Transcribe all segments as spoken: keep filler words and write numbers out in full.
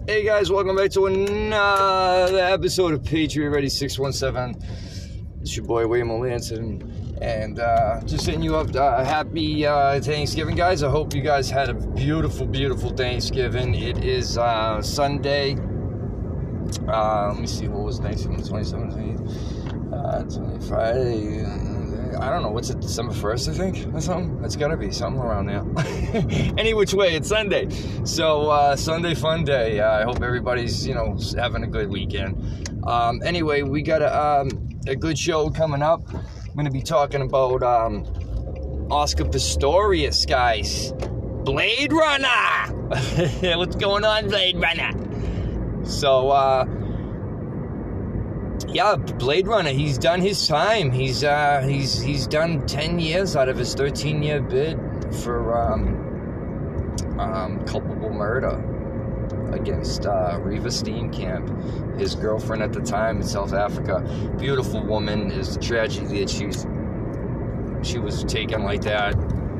Hey guys, welcome back to another episode of Patriot Ready six one seven. It's your boy William Melanson, and uh, just hitting you up. Uh, happy uh, Thanksgiving, guys. I hope you guys had a beautiful, beautiful Thanksgiving. It is uh, Sunday. Uh, let me see, what was Thanksgiving? twenty-seventh, uh, Friday. I don't know, what's it, December first, I think, or something? It's gotta be something around there. Any which way, it's Sunday. So, uh, Sunday fun day. Uh, I hope everybody's, you know, having a good weekend. Um, anyway, we got a, um, a good show coming up. I'm gonna be talking about um, Oscar Pistorius, guys. Blade Runner! What's going on, Blade Runner? So, uh... yeah, Blade Runner, he's done his time. He's uh, he's he's done ten years out of his thirteen-year bid for um, um, culpable murder against uh, Reeva Steenkamp, his girlfriend at the time in South Africa. Beautiful woman. Is the tragedy that she's she was taken like that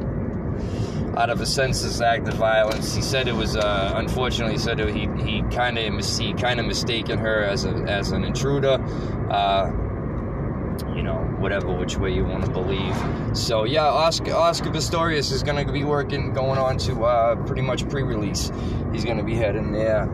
out of a senseless act of violence. He said it was, uh, unfortunately, he said it, he he kind of he kind of mistaken her as a as an intruder. Uh, you know, whatever which way you want to believe. So yeah, Oscar Oscar Pistorius is going to be working, going on to uh, pretty much pre-release. He's going to be heading there.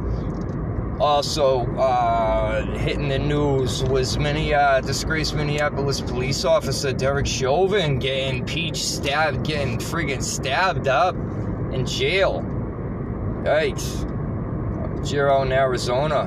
Also, uh, hitting the news was many uh, disgraced Minneapolis police officer Derek Chauvin getting peach stabbed, getting friggin' stabbed up in jail. Yikes. Jail in Arizona.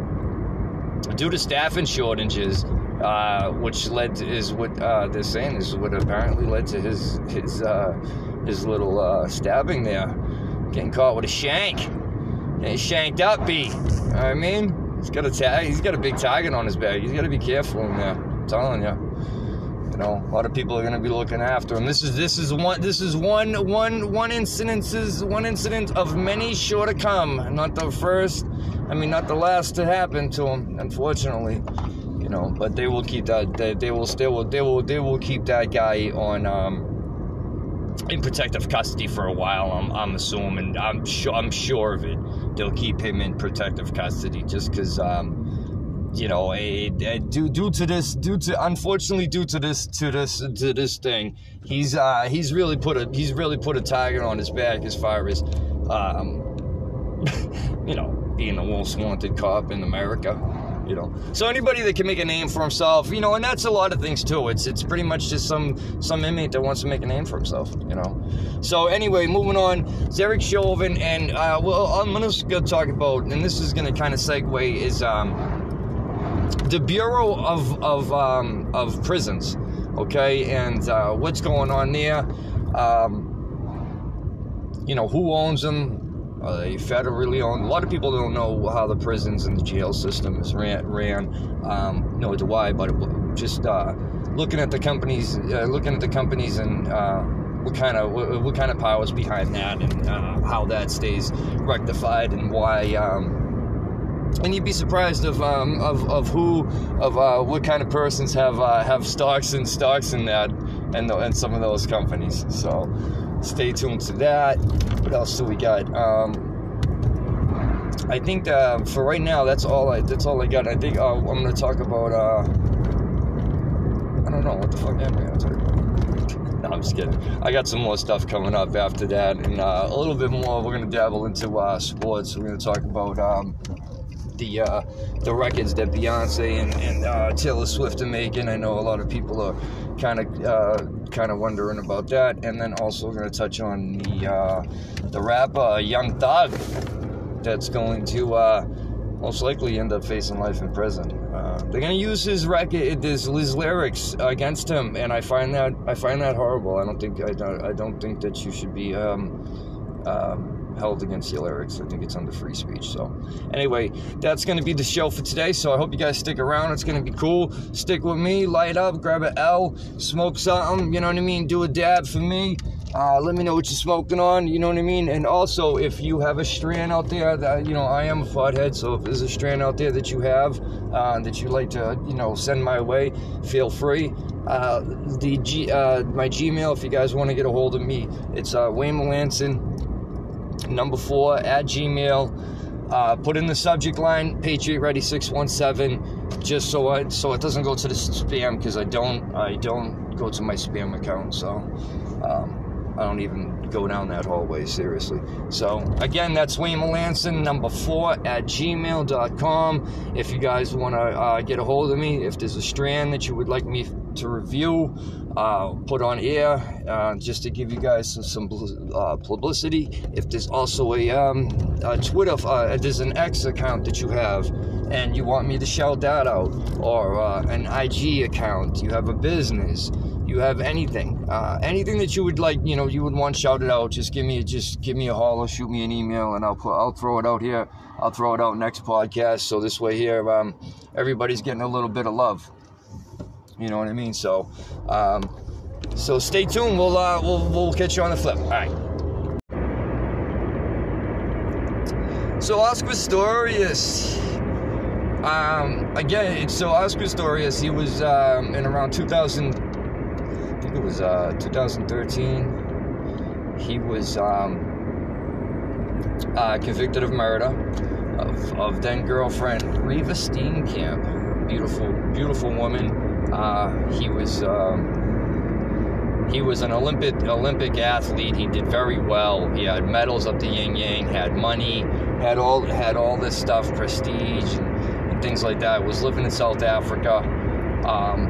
Due to staffing shortages, uh, which led to, is what uh, they're saying is what apparently led to his his uh, his little uh, stabbing there, getting caught with a shank. He's shanked up, B. You know what I mean? He's got a tag. He's got a big target on his back. He's got to be careful in there. I'm telling you. You know, a lot of people are going to be looking after him. This is this is one this is one one one incidences one incident of many sure to come. Not the first. I mean, not the last to happen to him, unfortunately. You know, but they will keep that. They, they will still. They will. They will keep that guy on. Um, in protective custody for a while. I'm, I'm assuming. I'm sure. I'm sure of it. They'll keep him in protective custody just because, um, you know, a, a, due due to this, due to unfortunately due to this to this to this thing, he's uh, he's really put a he's really put a target on his back as far as, um, you know, being the most wanted cop in America. You know, so anybody that can make a name for himself, you know, and that's a lot of things too. It's it's pretty much just some some inmate that wants to make a name for himself. You know. So anyway, moving on, Derek Chauvin, and uh, well, I'm just gonna talk about, and this is gonna kind of segue, is um, the Bureau of of um, of Prisons, okay, and uh, what's going on there. Um, you know, who owns them? Are they federally owned? A lot of people don't know how the prisons and the jail system is ran. ran. Um, nor do I, but just uh, looking at the companies, uh, looking at the companies, and uh, what kind of what, what kind of powers behind that, and uh, how that stays rectified, and why. Um, and you'd be surprised of um, of of who of uh, what kind of persons have uh, have stocks and stocks in that, and the, and some of those companies. So. Stay tuned to that. What else do we got? Um, I think uh, for right now, that's all I. That's all I got. I think uh, I'm going to talk about. Uh, I don't know what the fuck am I going to talk about. No, I'm just kidding. I got some more stuff coming up after that, and uh, a little bit more. We're going to dabble into uh, sports. We're going to talk about um, the uh, the records that Beyonce and, and uh, Taylor Swift are making. I know a lot of people are kind of uh, kind of wondering about that, and then also we're going to touch on the uh, the rapper Young Thug that's going to uh, most likely end up facing life in prison. Uh, they're going to use his record, his, his lyrics against him, and I find that I find that horrible. I don't think I don't I don't think that you should be um, um, held against your lyrics. I think it's under free speech. So anyway, that's going to be the show for today. So I hope you guys stick around. It's going to be cool. Stick with me, light up, grab an L, smoke something, you know what I mean? Do a dab for me. Uh, let me know what you're smoking on, you know what I mean? And also, if you have a strand out there, that, you know, I am a pothead, so if there's a strand out there that you have, uh, that you like to, you know, send my way, feel free. Uh, the G, uh, my Gmail, if you guys want to get a hold of me, it's uh, Wayne Melanson, number four, at Gmail. Uh, put in the subject line, Patriot Ready six one seven, just so I, so it doesn't go to the spam, because I don't I don't go to my spam account, so um, I don't even go down that hallway, seriously. So, again, that's Wayne Melanson, number four, at gmail dot com. If you guys want to uh, get a hold of me, if there's a strand that you would like me to review, uh, put on air, uh, just to give you guys some, some uh, publicity. If there's also a, um, a Twitter, uh, there's an X account that you have, and you want me to shout that out, or uh, an I G account, you have a business, you have anything, uh, anything that you would like, you know, you would want shouted out, just give me, just give me a holler, shoot me an email, and I'll put, I'll throw it out here. I'll throw it out next podcast. So this way here, um, everybody's getting a little bit of love. You know what I mean? So, um, so stay tuned. We'll, uh, we'll, we'll catch you on the flip. All right. So Oscar Pistorius. Um, again, so Oscar Pistorius, he was um, in around two thousand. I think it was uh, two thousand thirteen. He was um, uh, convicted of murder of, of then girlfriend Reeva Steenkamp. Beautiful, beautiful woman. Uh, he was um, he was an Olympic Olympic athlete. He did very well. He had medals up the yin yang. Had money. Had all had all this stuff, prestige and, and things like that. Was living in South Africa. Um,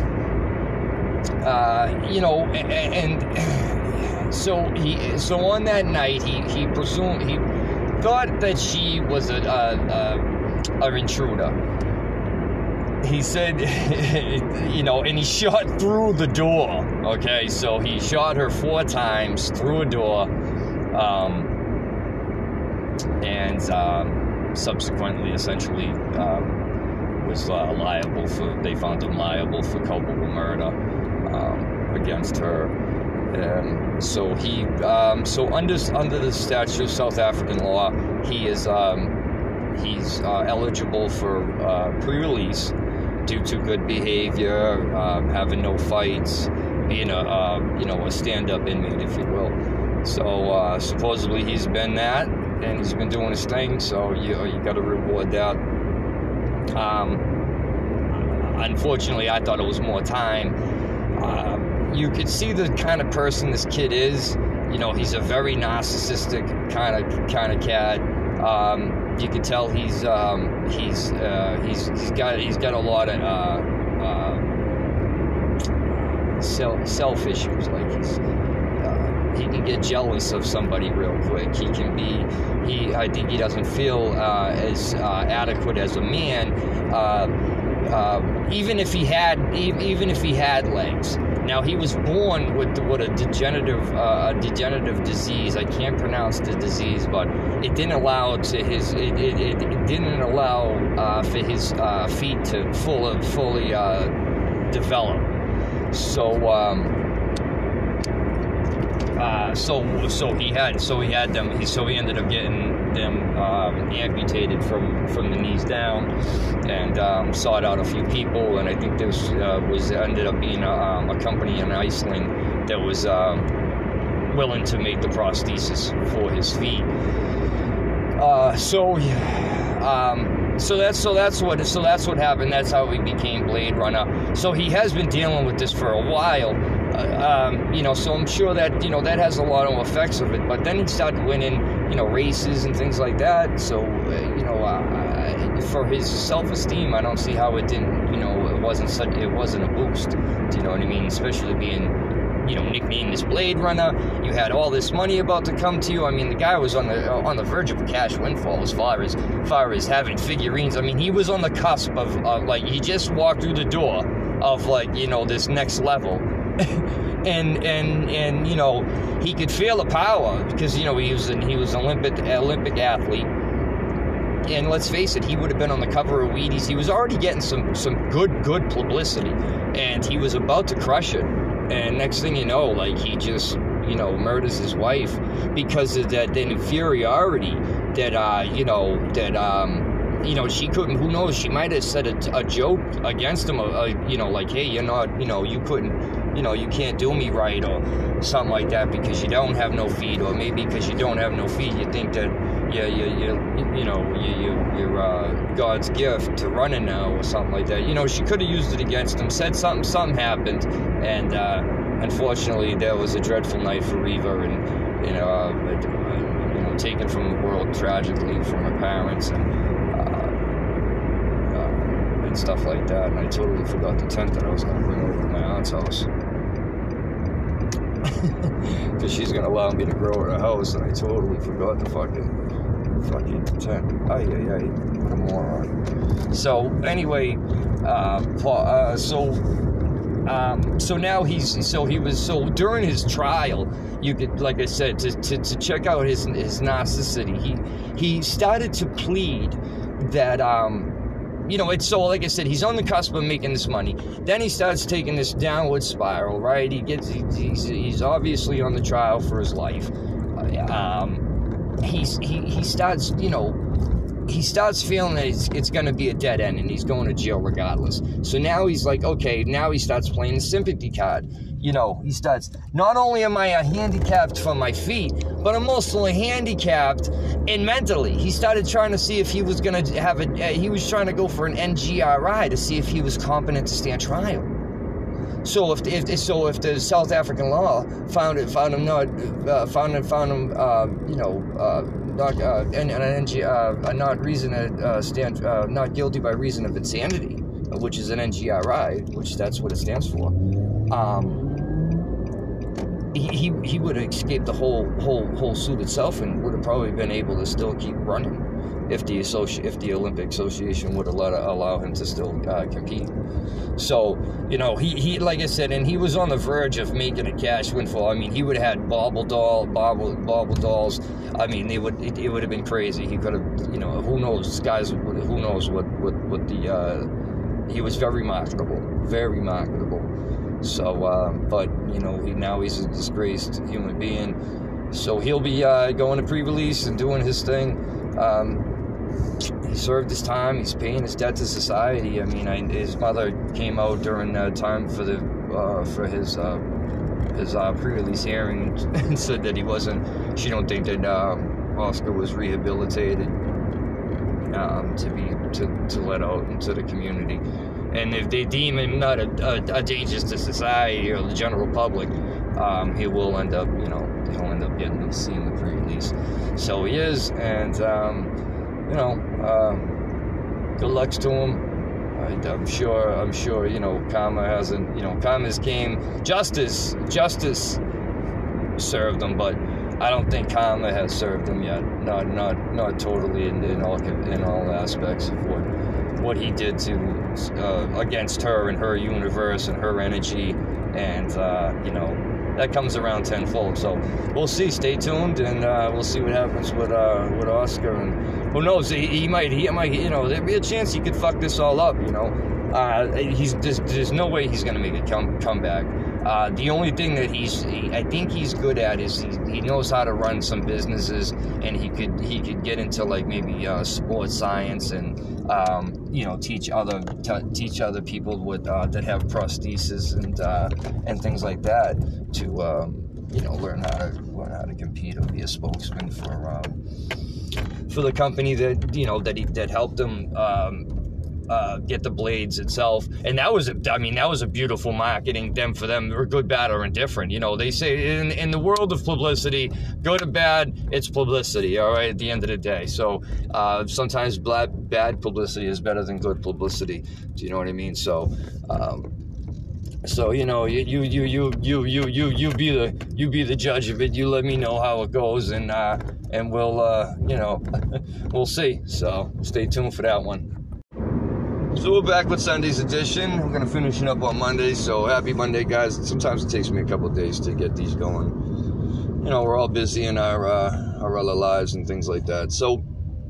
Uh, you know, and, and so he, so on that night, he, he presumed, he thought that she was a, a, a, a intruder. He said, you know, and he shot through the door, okay? So he shot her four times through a door, um, and um, subsequently, essentially, um, was uh, liable for, they found him liable for culpable murder. Um, against her, um, so he, um, so under under the statute of South African law, he is um, he's uh, eligible for uh, pre-release due to good behavior, um, having no fights, being a uh, you know a stand-up inmate, if you will. So uh, supposedly he's been that, and he's been doing his thing. So you you got to reward that. Um, unfortunately, I thought it was more time. Uh, you could see the kind of person this kid is. You know, he's a very narcissistic kind of kind of cat. Um, you can tell he's um, he's uh, he's he's got he's got a lot of uh, uh, self self issues. Like he's uh, he can get jealous of somebody real quick. He can be he. I think he doesn't feel uh, as uh, adequate as a man. Uh, Uh, even if he had, even if he had legs. Now he was born with what a degenerative, uh, a degenerative disease. I can't pronounce the disease, but it didn't allow to his, it, it, it, it didn't allow uh, for his uh, feet to full, fully uh, develop. So, um, uh, so, so he had, so he had them. So he ended up getting them um, amputated from, from the knees down, and um, sought out a few people, and I think this uh, was ended up being a, um, a company in Iceland that was um, willing to make the prosthesis for his feet. Uh, so, um, so that's so that's what so that's what happened. That's how he became Blade Runner. So he has been dealing with this for a while. Uh, um, you know, so I'm sure that, you know, that has a lot of effects of it, but then he started winning, you know, races and things like that, so, uh, you know, uh, for his self-esteem, I don't see how it didn't, you know, it wasn't such, it wasn't a boost, do you know what I mean, especially being, you know, nicknamed as Blade Runner. You had all this money about to come to you. I mean, the guy was on the on the verge of a cash windfall as far as, far as having figurines. I mean, he was on the cusp of, uh, like, he just walked through the door of, like, you know, this next level. and and and you know, he could feel the power because, you know, he was an, he was an Olympic Olympic athlete, and let's face it, he would have been on the cover of Wheaties. He was already getting some some good good publicity, and he was about to crush it. And next thing you know, like, he just, you know, murders his wife because of that, that inferiority that uh you know that um. You know, she couldn't, who knows, she might have said a, a joke against him, uh, you know, like, hey, you're not, you know, you couldn't, you know, you can't do me right, or something like that because you don't have no feet, or maybe because you don't have no feet, you think that, yeah, you, you, you know, you, you, you're uh, God's gift to running now or something like that. You know, she could have used it against him, said something, something happened, and uh, unfortunately, that was a dreadful night for Reva, and, you know, uh, you know, taken from the world tragically from her parents, and, uh, uh, and stuff like that, and I totally forgot the tent that I was going to bring over to my aunt's house. Because she's gonna allow me to grow at her house, and I totally forgot the fucking fucking tent. Ay ay ay, what a moron. So anyway, uh, uh so um, so now he's so he was so during his trial, you could, like I said, to to, to check out his his narcissity. He he started to plead that um. You know, it's so, like I said, he's on the cusp of making this money. Then he starts taking this downward spiral, right? He gets, he, he's, he's obviously on the trial for his life. Uh, um, he's, he, he starts, you know, he starts feeling that it's, it's going to be a dead end, and he's going to jail regardless. So now he's like, okay, now he starts playing the sympathy card. You know, he starts, not only am I handicapped for my feet, but I'm also handicapped and mentally. He started trying to see if he was going to have a, uh, he was trying to go for an N G R I to see if he was competent to stand trial. So if, if so, if the South African law found it, found him not, uh, found him, found him, uh, you know, uh, not, uh, an, an N G, uh, not reason to uh, stand, uh, not guilty by reason of insanity, which is an N G R I, which that's what it stands for. Um, He, he he would have escaped the whole whole whole suit itself, and would have probably been able to still keep running if the associ- if the Olympic Association would have let allow him to still uh, compete. So you know he, he like I said, and he was on the verge of making a cash windfall. I mean, he would have had bauble doll bauble bauble dolls. I mean, they would it, it would have been crazy. He could have, you know, who knows, guys, who knows what what what the uh, he was very marketable, very marketable. So, uh, but, you know, he now he's a disgraced human being. So he'll be uh, going to pre-release and doing his thing. Um, he served his time. He's paying his debt to society. I mean, I, his mother came out during uh, time for the uh, for his uh, his uh, pre-release hearing and said that he wasn't. She don't think that um, Oscar was rehabilitated um, to be to, to let out into the community. And if they deem him not a, a, a danger to society or the general public, um, he will end up, you know, he'll end up getting seeing the pre-release. So he is, and um, you know, um, good luck to him. I, I'm sure, I'm sure, you know, karma hasn't, you know, karma's came, justice, justice served him, but I don't think karma has served him yet. Not, not, not totally in, in all in all aspects of what. what he did to uh, against her and her universe and her energy, and uh, you know, that comes around tenfold. So we'll see. Stay tuned, and uh, we'll see what happens with uh, with Oscar. And who knows? He, he might he might you know, there'd be a chance he could fuck this all up. You know, uh, he's there's, there's no way he's gonna make a come comeback. Uh, the only thing that he's, he, I think he's good at is he, he knows how to run some businesses, and he could he could get into like maybe uh, sports science and um, you know, teach other t- teach other people with uh, that have prosthesis and uh, and things like that to um, you know, learn how to learn how to compete or be a spokesman for um, for the company that, you know, that he that helped him. Um, Uh, get the blades itself, and that was a, I mean that was a beautiful marketing them for them, or good, bad, or indifferent. You know, they say in in the world of publicity, good or bad, it's publicity. All right, at the end of the day. So uh, sometimes bad bad publicity is better than good publicity. Do you know what I mean? So. Um, So you know, you you you you you you you you be the you be the judge of it. You let me know how it goes, and uh, and we'll uh, you know we'll see. So stay tuned for that one. So we're back with Sunday's edition. We're going to finish it up on Monday, so happy Monday, guys. Sometimes it takes me a couple of days to get these going. You know, we're all busy in our uh, our other lives and things like that. So,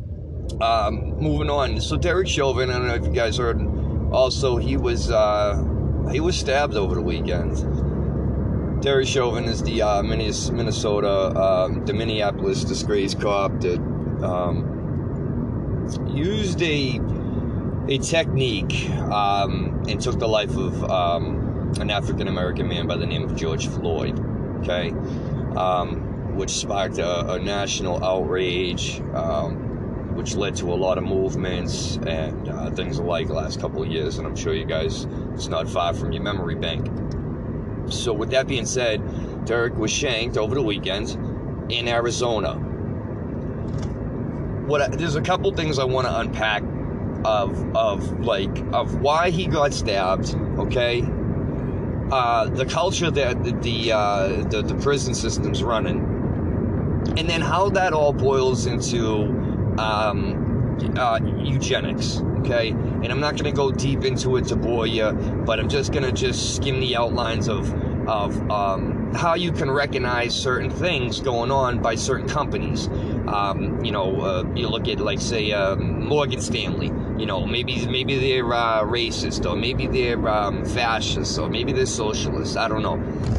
um, moving on. So Derek Chauvin, I don't know if you guys heard, also, he was uh, he was stabbed over the weekend. Derek Chauvin is the uh, Minnesota, um, the Minneapolis disgraced cop that um, used a... a technique um, and took the life of um, an African-American man by the name of George Floyd, okay? Um, which sparked a, a national outrage, um, which led to a lot of movements and uh, things alike the last couple of years. And I'm sure you guys, it's not far from your memory bank. So with that being said, Derek was shanked over the weekend in Arizona. What I, there's a couple things I want to unpack of of like of why he got stabbed. Okay, uh, the culture that the the, uh, the the prison system's running, and then how that all boils into um, uh, eugenics. Okay, and I'm not going to go deep into it to bore you, but I'm just going to just skim the outlines of of um, how you can recognize certain things going on by certain companies. Um, you know, uh, you look at, like, say, uh, Morgan Stanley. You know, maybe maybe they're uh, racist, or maybe they're um, fascist, or maybe they're socialist. I don't know.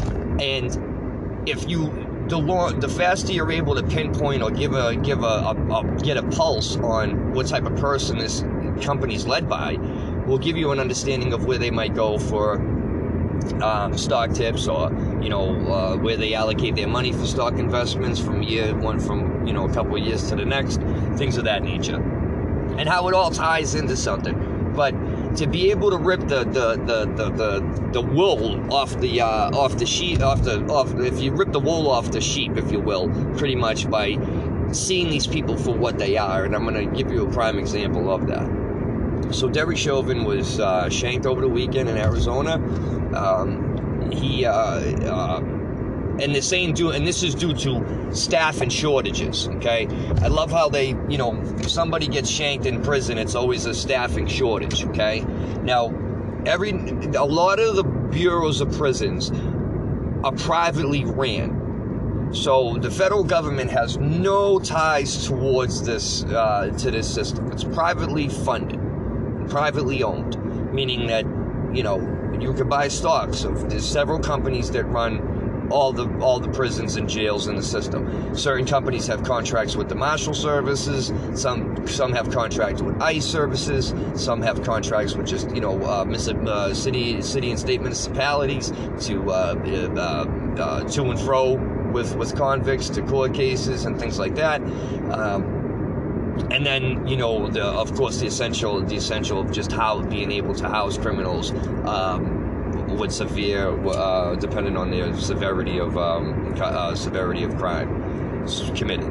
And if you the long, the faster you're able to pinpoint or give a give a, a, a get a pulse on what type of person this company's led by, will give you an understanding of where they might go for um, stock tips, or you know uh, where they allocate their money for stock investments from year one from you know a couple of years to the next, things of that nature, and how it all ties into something. But to be able to rip the the the the, the, the wool off the uh, off the sheep off the off if you rip the wool off the sheep, if you will, pretty much by seeing these people for what they are, and I'm going to give you a prime example of that. So Derek Chauvin was uh, shanked over the weekend in Arizona. Um, he uh, uh, and the same due, and this is due to staff and shortages. Okay, I love how they, you know, if somebody gets shanked in prison, it's always a staffing shortage. Okay, now every a lot of the bureaus of prisons are privately ran. So the federal government has no ties towards this uh, to this system. It's privately funded, privately owned, meaning that you know you can buy stocks of. There's several companies that run all the all the prisons and jails in the system. Certain companies have contracts with the Marshal Services. Some some have contracts with ICE services. Some have contracts with just you know uh, uh, city city and state municipalities to uh, uh, uh, to and fro with with convicts to court cases and things like that. Um, and then you know the of course the essential the essential of just how being able to house criminals. Um, with severe, uh, depending on their severity of um, uh, severity of crime committed.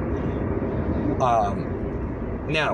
Um, now,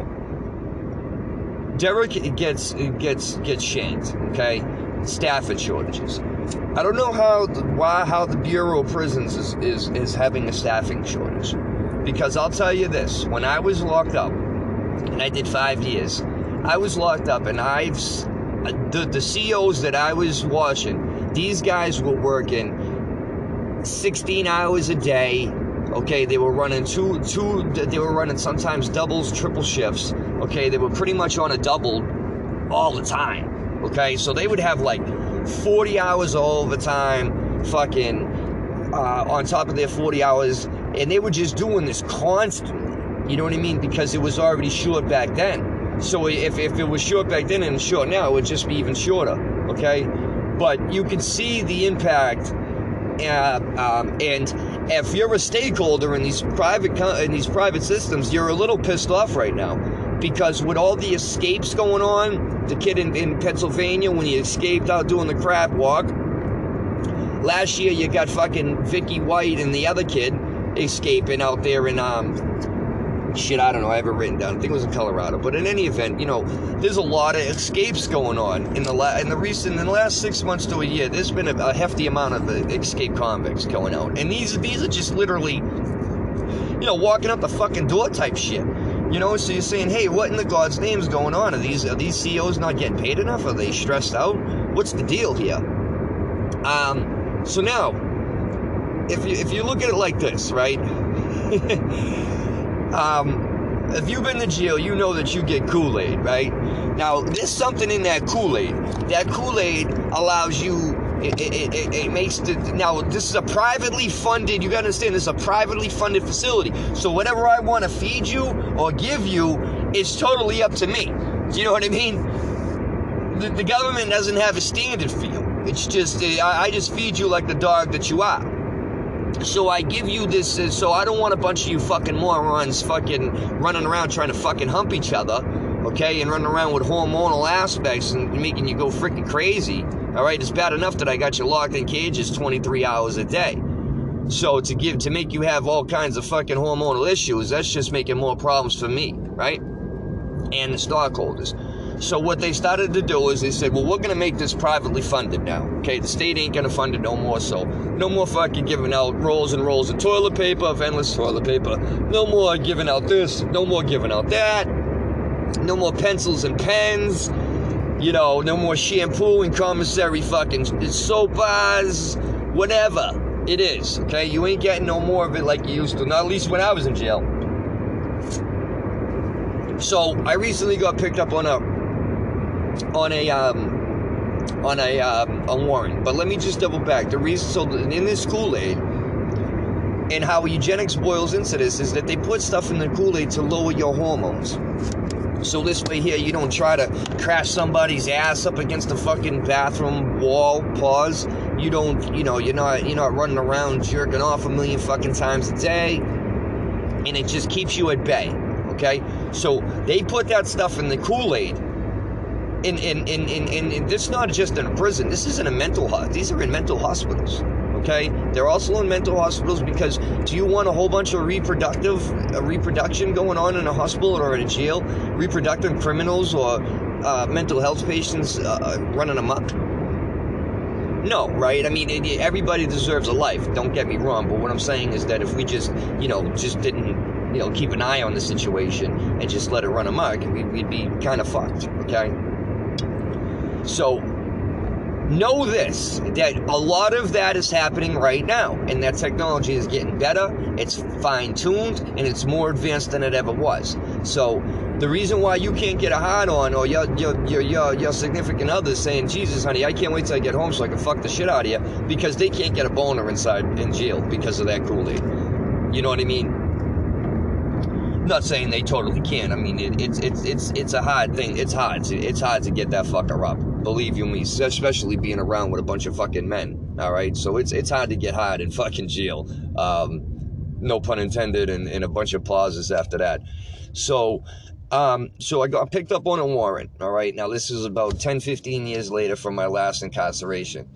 Derek gets gets gets shanked. Okay, staffing shortages. I don't know how why how the Bureau of Prisons is, is is having a staffing shortage, because I'll tell you this: when I was locked up, and I did five years, I was locked up, and I've. The, the C Os that I was watching, these guys were working sixteen hours a day. Okay, they were running two, two. They were running sometimes doubles, triple shifts. Okay, they were pretty much on a double all the time. Okay, so they would have like forty hours of overtime, fucking uh, on top of their forty hours, and they were just doing this constantly. You know what I mean? Because it was already short back then. So if, if it was short back then and short now, it would just be even shorter, okay? But you can see the impact, uh, um, and if you're a stakeholder in these private in these private systems, you're a little pissed off right now, because with all the escapes going on, the kid in, in Pennsylvania when he escaped out doing the crab walk, last year you got fucking Vicky White and the other kid escaping out there in um. Shit, I don't know. I have it written down. I think it was in Colorado. But in any event, you know, there's a lot of escapes going on in the la- in the recent in the last six months to a year. There's been a, a hefty amount of uh, escaped convicts going out, and these these are just literally, you know, walking up the fucking door type shit. You know, so you're saying, hey, what in the God's name is going on? Are these are these C Os not getting paid enough? Are they stressed out? What's the deal here? Um. So now, if you if you look at it like this, right? Um, if you've been to jail, you know that you get Kool-Aid, right? Now, there's something in that Kool-Aid. That Kool-Aid allows you, it, it, it, it makes the, now, this is a privately funded, you gotta understand, this is a privately funded facility. So whatever I want to feed you or give you is totally up to me. Do you know what I mean? The, the government doesn't have a standard for you. It's just, I, I just feed you like the dog that you are. So I give you this, uh, so I don't want a bunch of you fucking morons fucking running around trying to fucking hump each other, okay, and running around with hormonal aspects and making you go freaking crazy, all right? It's bad enough that I got you locked in cages twenty-three hours a day. So to give, to make you have all kinds of fucking hormonal issues, that's just making more problems for me, right? And the stockholders. So what they started to do is they said, well, we're going to make this privately funded now, okay? The state ain't going to fund it no more, so no more fucking giving out rolls and rolls of toilet paper, of endless toilet paper. No more giving out this, no more giving out that. No more pencils and pens. You know, no more shampoo and commissary fucking soap bars, whatever it is, okay? You ain't getting no more of it like you used to, not at least when I was in jail. So I recently got picked up on a on a um on a um, a warrant, but let me just double back. The reason, so in this Kool-Aid, and how eugenics boils into this, is that they put stuff in the Kool-Aid to lower your hormones. So this way here, you don't try to crash somebody's ass up against the fucking bathroom wall, pause. You don't, you know, you're not, you're not running around jerking off a million fucking times a day, and it just keeps you at bay, okay? So they put that stuff in the Kool-Aid. In, in, in, in, in, in this is not just in a prison. This isn't a mental hospital. These are in mental hospitals, okay? They're also in mental hospitals because do you want a whole bunch of reproductive uh, reproduction going on in a hospital or in a jail? Reproductive criminals or uh, mental health patients uh, running amok? No, right? I mean, it, everybody deserves a life. Don't get me wrong. But what I'm saying is that if we just, you know, just didn't, you know, keep an eye on the situation and just let it run amok, we'd, we'd be kind of fucked, okay? So, know this, that a lot of that is happening right now, and that technology is getting better, it's fine-tuned, and it's more advanced than it ever was. So, the reason why you can't get a hard-on, or your, your, your, your, your significant other saying, Jesus, honey, I can't wait till I get home so I can fuck the shit out of you, because they can't get a boner inside in jail because of that Kool-Aid. You know what I mean? Not saying they totally can. I mean, it, it's it's it's it's a hard thing. It's hard. To, it's hard to get that fucker up. Believe you me, especially being around with a bunch of fucking men. All right, so it's it's hard to get hard in fucking jail. Um, no pun intended, and, and a bunch of pauses after that. So, um, so I got picked up on a warrant. All right, now this is about ten, fifteen years later from my last incarceration.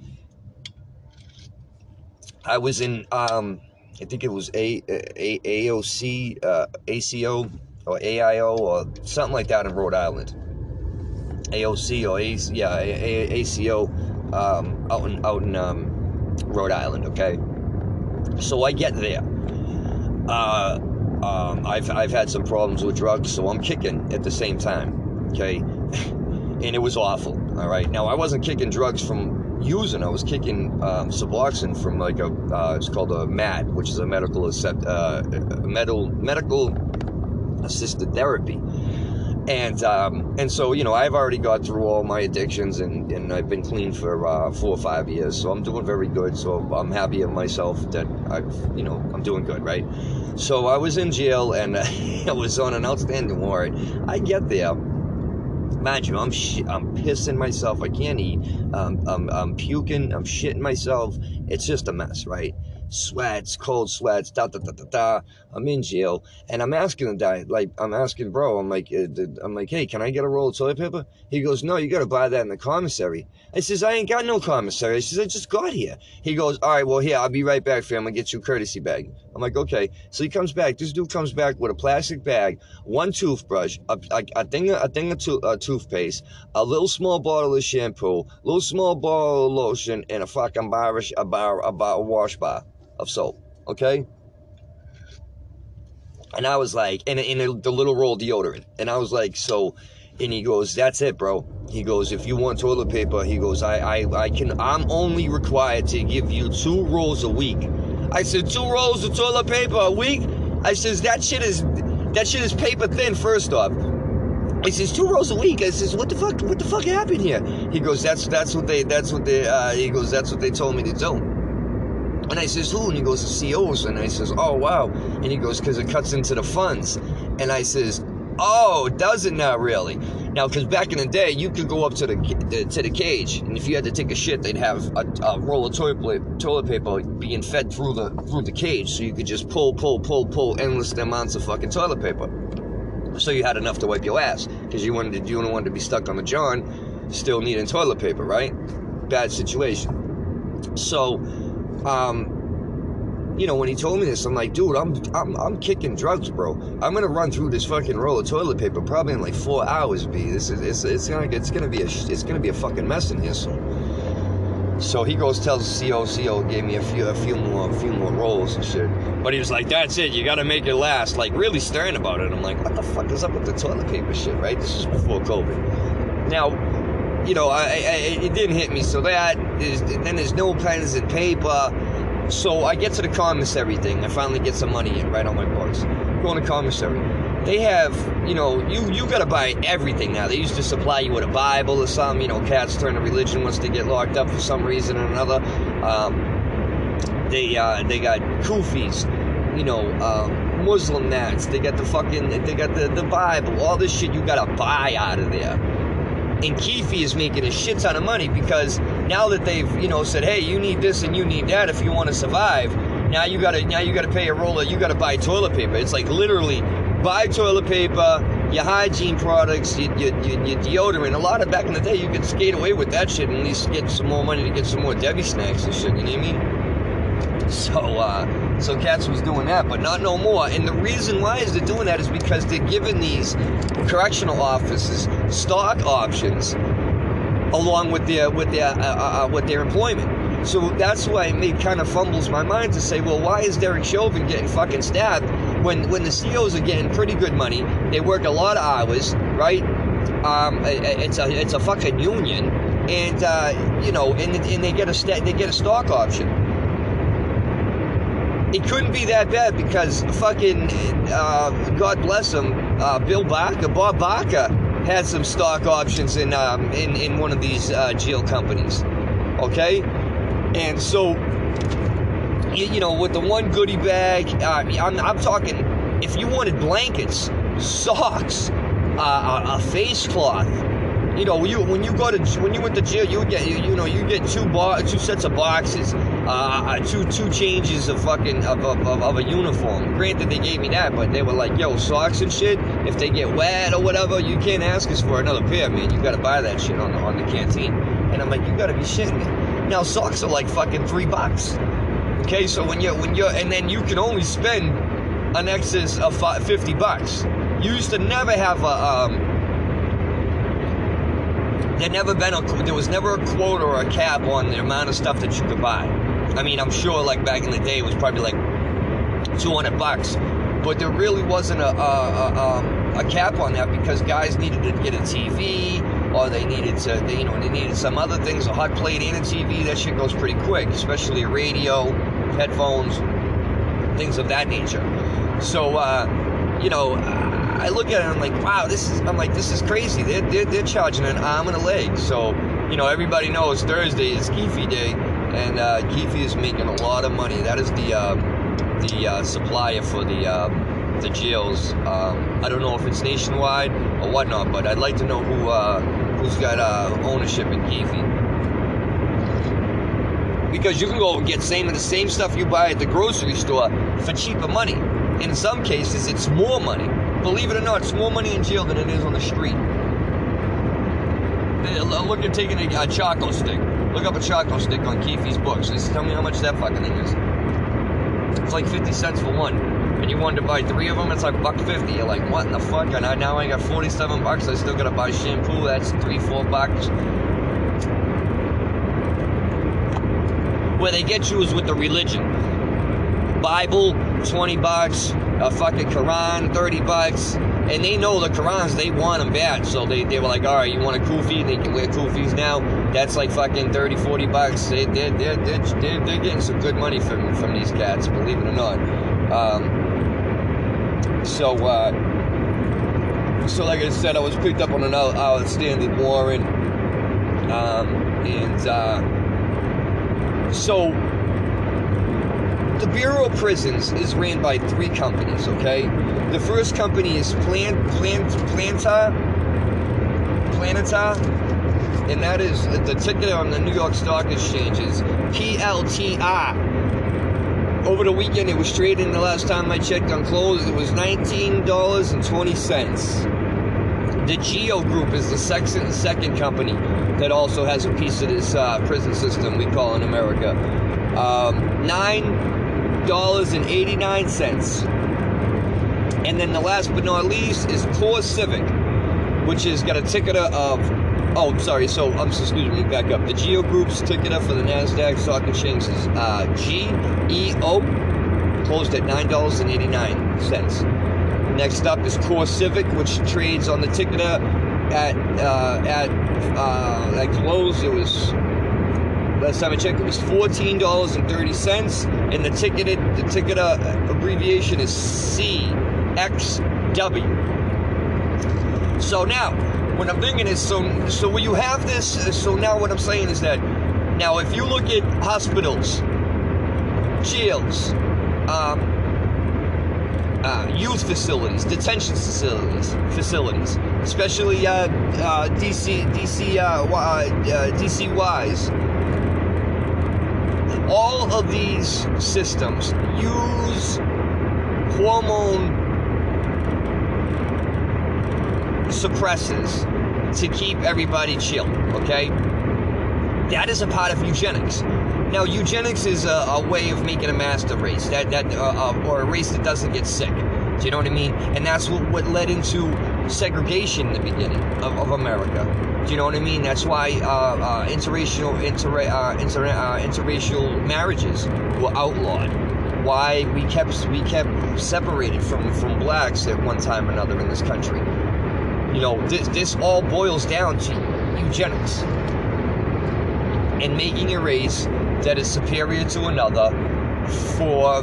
I was in. Um, I think it was A, A, AOC, uh, A C O, or A I O, or something like that in Rhode Island. A O C or A, yeah, A C O, um, out in out in um, Rhode Island. Okay, so I get there. Uh, um, I've I've had some problems with drugs, so I'm kicking at the same time. Okay, and it was awful. All right, now I wasn't kicking drugs from using. I was kicking um, Suboxone from like a, uh, it's called a M A D, which is a medical accept, uh, medical medical assisted therapy, and um, and so you know I've already got through all my addictions, and, and I've been clean for uh, four or five years, so I'm doing very good. So I'm happy of myself that I've you know I'm doing good, right? So I was in jail and uh, I was on an outstanding warrant. I get there. Mind you, I'm sh- I'm pissing myself. I can't eat. Um, I'm, I'm puking. I'm shitting myself. It's just a mess, right? Sweats, cold sweats, da da da da da. I'm in jail, and I'm asking the guy, like, I'm asking bro, I'm like, uh, I'm like, hey, can I get a roll of toilet paper? He goes, no, you got to buy that in the commissary. I says, I ain't got no commissary. I says, I just got here. He goes, all right, well, here, I'll be right back for you. I'm gonna get you a courtesy bag. I'm like, okay. So he comes back. This dude comes back with a plastic bag, one toothbrush, a, a, a thing, a thing of to, uh, toothpaste, a little small bottle of shampoo, a little small bottle of lotion, and a fucking bar, a bar, a bar, a wash bar of soap, okay? And I was like, and in the little roll of deodorant. And I was like, so, and he goes, that's it, bro. He goes, if you want toilet paper, he goes, I, I, I can, I'm only required to give you two rolls a week. I said, two rolls of toilet paper a week? I says, that shit is, that shit is paper thin, first off. He says, two rolls a week. I says, what the fuck, what the fuck happened here? He goes, that's, that's what they, that's what they, uh, he goes, that's what they told me to do. And I says, who? And he goes, the C Os. And I says, oh, wow. And he goes, because it cuts into the funds. And I says, oh, does it now, really? Now, because back in the day, you could go up to the, the to the cage, and if you had to take a shit, they'd have a, a roll of toilet toilet paper being fed through the through the cage, so you could just pull, pull, pull, pull endless amounts of fucking toilet paper. So you had enough to wipe your ass, because you wanted to, you don't want to be stuck on the john, still needing toilet paper, right? Bad situation. So, um. You know, when he told me this, I'm like, dude, I'm I'm I'm kicking drugs, bro. I'm gonna run through this fucking roll of toilet paper probably in like four hours, B. This is it's it's gonna it's gonna be a it's gonna be a fucking mess in here soon. So he goes, tells the C O. C O gave me a few a few more a few more rolls and shit. But he was like, that's it. You gotta make it last. Like really stern about it. I'm like, what the fuck is up with the toilet paper shit? Right? This is before COVID. Now, you know, I, I it didn't hit me. So that is then there's no pens and paper. So I get to the commissary thing. I finally get some money in, right, on my books. Go in the commissary. They have, you know, you, you got to buy everything now. They used to supply you with a Bible or something. You know, cats turn to religion once they get locked up for some reason or another. Um, they uh, they got kufis, you know, um, Muslim mats. They got the fucking, they got the, the Bible. All this shit you got to buy out of there. And Keefe is making a shit ton of money because now that they've, you know, said, hey, you need this and you need that if you want to survive. Now you gotta, now you gotta pay a roller. You gotta buy toilet paper. It's like literally buy toilet paper, your hygiene products, your, your, your, your deodorant. A lot of back in the day, you could skate away with that shit and at least get some more money to get some more Debbie snacks and shit. You know what I mean? So, uh, so Cats was doing that, but not no more. And the reason why is they're doing that is because they're giving these correctional officers stock options along with their with their uh, uh, with their employment. So that's why it kind of fumbles my mind to say, well, why is Derek Chauvin getting fucking stabbed when when the C Os are getting pretty good money? They work a lot of hours, right? Um, it's a it's a fucking union, and uh, you know, and and they get a sta- they get a stock option. It couldn't be that bad because fucking, uh, God bless him, uh, Bill Barker, Bob Barker had some stock options in um, in, in one of these uh, jail companies, okay? And so, you, you know, with the one goodie bag, uh, I'm, I'm talking, if you wanted blankets, socks, uh, a, a face cloth, you know, you when you go to when you went to jail, you would get you, you know you get two bar two sets of boxes, uh, two two changes of fucking of, of, of a uniform. Granted, they gave me that, but they were like, yo, socks and shit. If they get wet or whatever, you can't ask us for another pair, man. You got to buy that shit on the on the canteen. And I'm like, you got to be shitting me. Now socks are like fucking three bucks. Okay, so when you when you're and then you can only spend an excess of fifty bucks. You used to never have a um. There never been a, there was never a quota or a cap on the amount of stuff that you could buy. I mean, I'm sure like back in the day it was probably like two hundred bucks, but there really wasn't a a, a, um, a cap on that because guys needed to get a T V or they needed to, they, you know, they needed some other things, a hot plate and a T V. That shit goes pretty quick, especially a radio, headphones, things of that nature. So, uh, you know. I look at it and I'm like, wow, this is, I'm like, this is crazy. They're, they're, they're charging an arm and a leg. So, you know, everybody knows Thursday is Keefe Day, and uh, Keefe is making a lot of money. That is the uh, the uh, supplier for the uh, the jails. Um, I don't know if it's nationwide or whatnot, but I'd like to know who uh, who's got uh, ownership in Keefe. Because you can go and get same the same stuff you buy at the grocery store for cheaper money. In some cases, it's more money. Believe it or not, it's more money in jail than it is on the street. Look at taking a, a Choco Stick. Look up a Choco Stick on Keefe's books. Just tell me how much that fucking thing is. It's like fifty cents for one. And you wanted to buy three of them, it's like a buck fifty. You're like, what in the fuck? And I, now I got forty-seven bucks. I still gotta buy shampoo. That's three, four bucks. Where they get you is with the religion. Bible, twenty bucks. A fucking Quran, thirty bucks. And they know the Qurans, they want them bad. So they, they were like, all right, you want a kufi? They can wear kufis now. That's like fucking thirty, forty bucks. They, they're, they're, they're, they're, they're getting some good money from, from these cats, believe it or not. Um, so, uh, so like I said, I was picked up on an outstanding warrant. Um, and, uh, so... The Bureau of Prisons is ran by three companies, okay? The first company is Plant, Plant, Planta, Planetar, and that is the ticker on the New York Stock Exchange is P L T R. Over the weekend, it was trading. The last time I checked on close, it was nineteen dollars and twenty cents. The Geo Group is the second second company that also has a piece of this uh, prison system we call in America. Um, nine dollars and eighty-nine cents. And then the last but not least is CoreCivic, which has got a ticker of, oh, sorry, so, um, excuse me, back up. The Geo Group's ticker for the NASDAQ Stock Exchange is uh, G E O, closed at nine dollars and eighty-nine cents. Next up is CoreCivic, which trades on the ticker at, uh, at, uh, at close, it was, last time I checked, it was fourteen dollars and thirty cents, and the ticketed, the ticket abbreviation is C X W. So now, what I'm thinking is, so so when you have this, so now what I'm saying is that, now if you look at hospitals, jails, um, uh, youth facilities, detention facilities, facilities, especially uh, uh, D C, D C, uh, uh, D C Ys, all of these systems use hormone suppressors to keep everybody chill, okay? That is a part of eugenics. Now, eugenics is a, a way of making a master race, that that uh, uh, or a race that doesn't get sick. Do you know what I mean? And that's what, what led into segregation in the beginning of, of America. Do you know what I mean? That's why uh, uh, interracial inter, uh, inter, uh, interracial marriages were outlawed. Why we kept we kept separated from from blacks at one time or another in this country. You know, this, this all boils down to eugenics and making a race that is superior to another for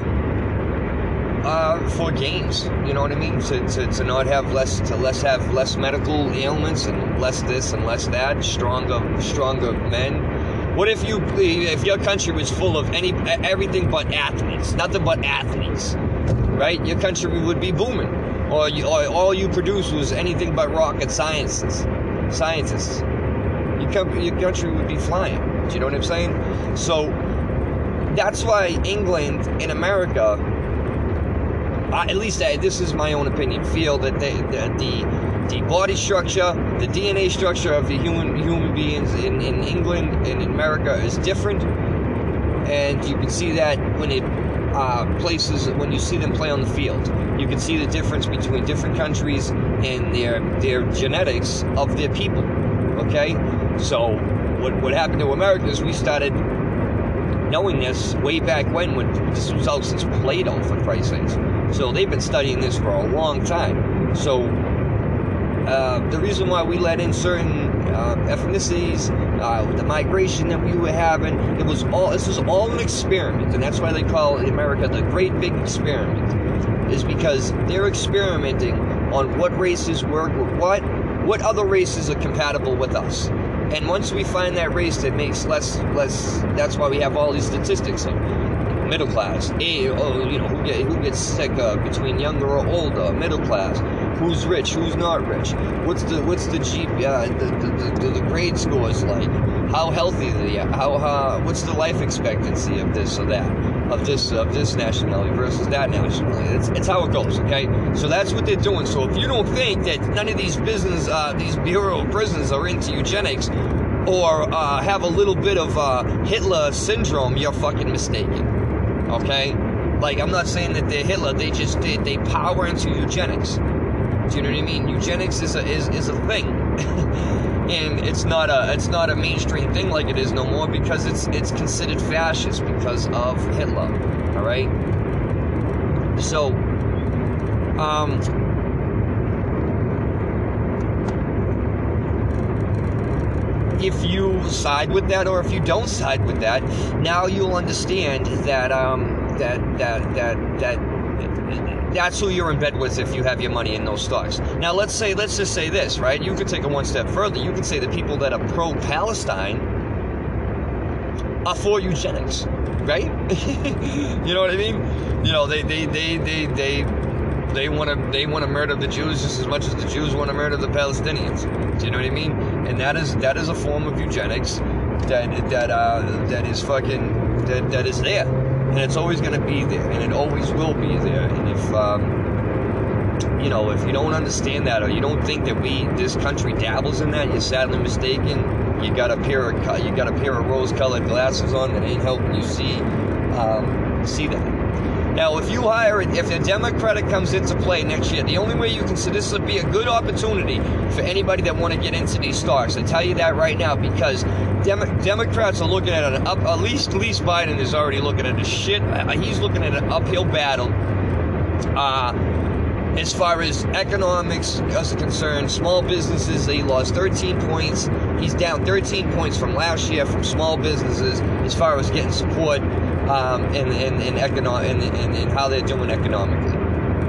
uh, for gains. You know what I mean? To, to, to not have less, to less have less medical ailments and less this and less that. Stronger, stronger men. What if you, if your country was full of any everything but athletes, nothing but athletes, right? Your country would be booming. Or, you, or all you produce was anything but rocket sciences, scientists. Your, com- your country would be flying. Do you know what I'm saying? So that's why England and America, uh, at least uh, this is my own opinion, feel that they, the, the the body structure, the D N A structure of the human human beings in, in England and in America is different, and you can see that when it uh, places when you see them play on the field. You can see the difference between different countries and their their genetics of their people. Okay, so what what happened to America is we started knowing this way back when, when this was out since Plato, for Christ's sakes. So they've been studying this for a long time. So uh, the reason why we let in certain uh, ethnicities, uh, the migration that we were having, it was all this was all an experiment, and that's why they call America the Great Big Experiment, is because they're experimenting on what races work with what, what other races are compatible with us. And once we find that race that makes less, less, that's why we have all these statistics of middle class, a, oh, you know, who, get, who gets sick uh, between younger or older, middle class, who's rich, who's not rich, what's the, what's the G, uh, the, the, the, the grade scores like, how healthy they are, how, uh, what's the life expectancy of this or that, of this, of this nationality versus that nationality. It's, it's how it goes, okay? So that's what they're doing. So if you don't think that none of these business, uh, these Bureau of Prisons are into eugenics, or uh, have a little bit of uh, Hitler syndrome, you're fucking mistaken. Okay? Like, I'm not saying that they're Hitler, they just, they, they power into eugenics. Do you know what I mean? Eugenics is a, is, is a thing. And it's not a, it's not a mainstream thing like it is no more, because it's, it's considered fascist because of Hitler. Alright? So, um... if you side with that, or if you don't side with that, now you'll understand that um, that that that that that's who you're in bed with if you have your money in those stocks. Now, let's say, let's just say this, right? You could take it one step further. You could say the people that are pro-Palestine are for eugenics, right? You know what I mean? You know, they they they they they they want to they want to murder the Jews just as much as the Jews want to murder the Palestinians. Do you know what I mean? And that is that is a form of eugenics that that uh, that is fucking that, that is there, and it's always going to be there, and it always will be there. And if um, you know, if you don't understand that, or you don't think that we this country dabbles in that, you're sadly mistaken. You got a pair of you got a pair of rose-colored glasses on that ain't helping you see um, see that. Now, if you hire it, if the Democratic comes into play next year, the only way you can, so this would be a good opportunity for anybody that want to get into these stocks. I tell you that right now, because Dem- Democrats are looking at an up, at least, at least Biden is already looking at a shit, he's looking at an uphill battle. Uh, as far as economics is concerned, small businesses, he lost thirteen points. He's down thirteen points from last year from small businesses as far as getting support. Um, and, and, and, econo- and, and, and how they're doing economically.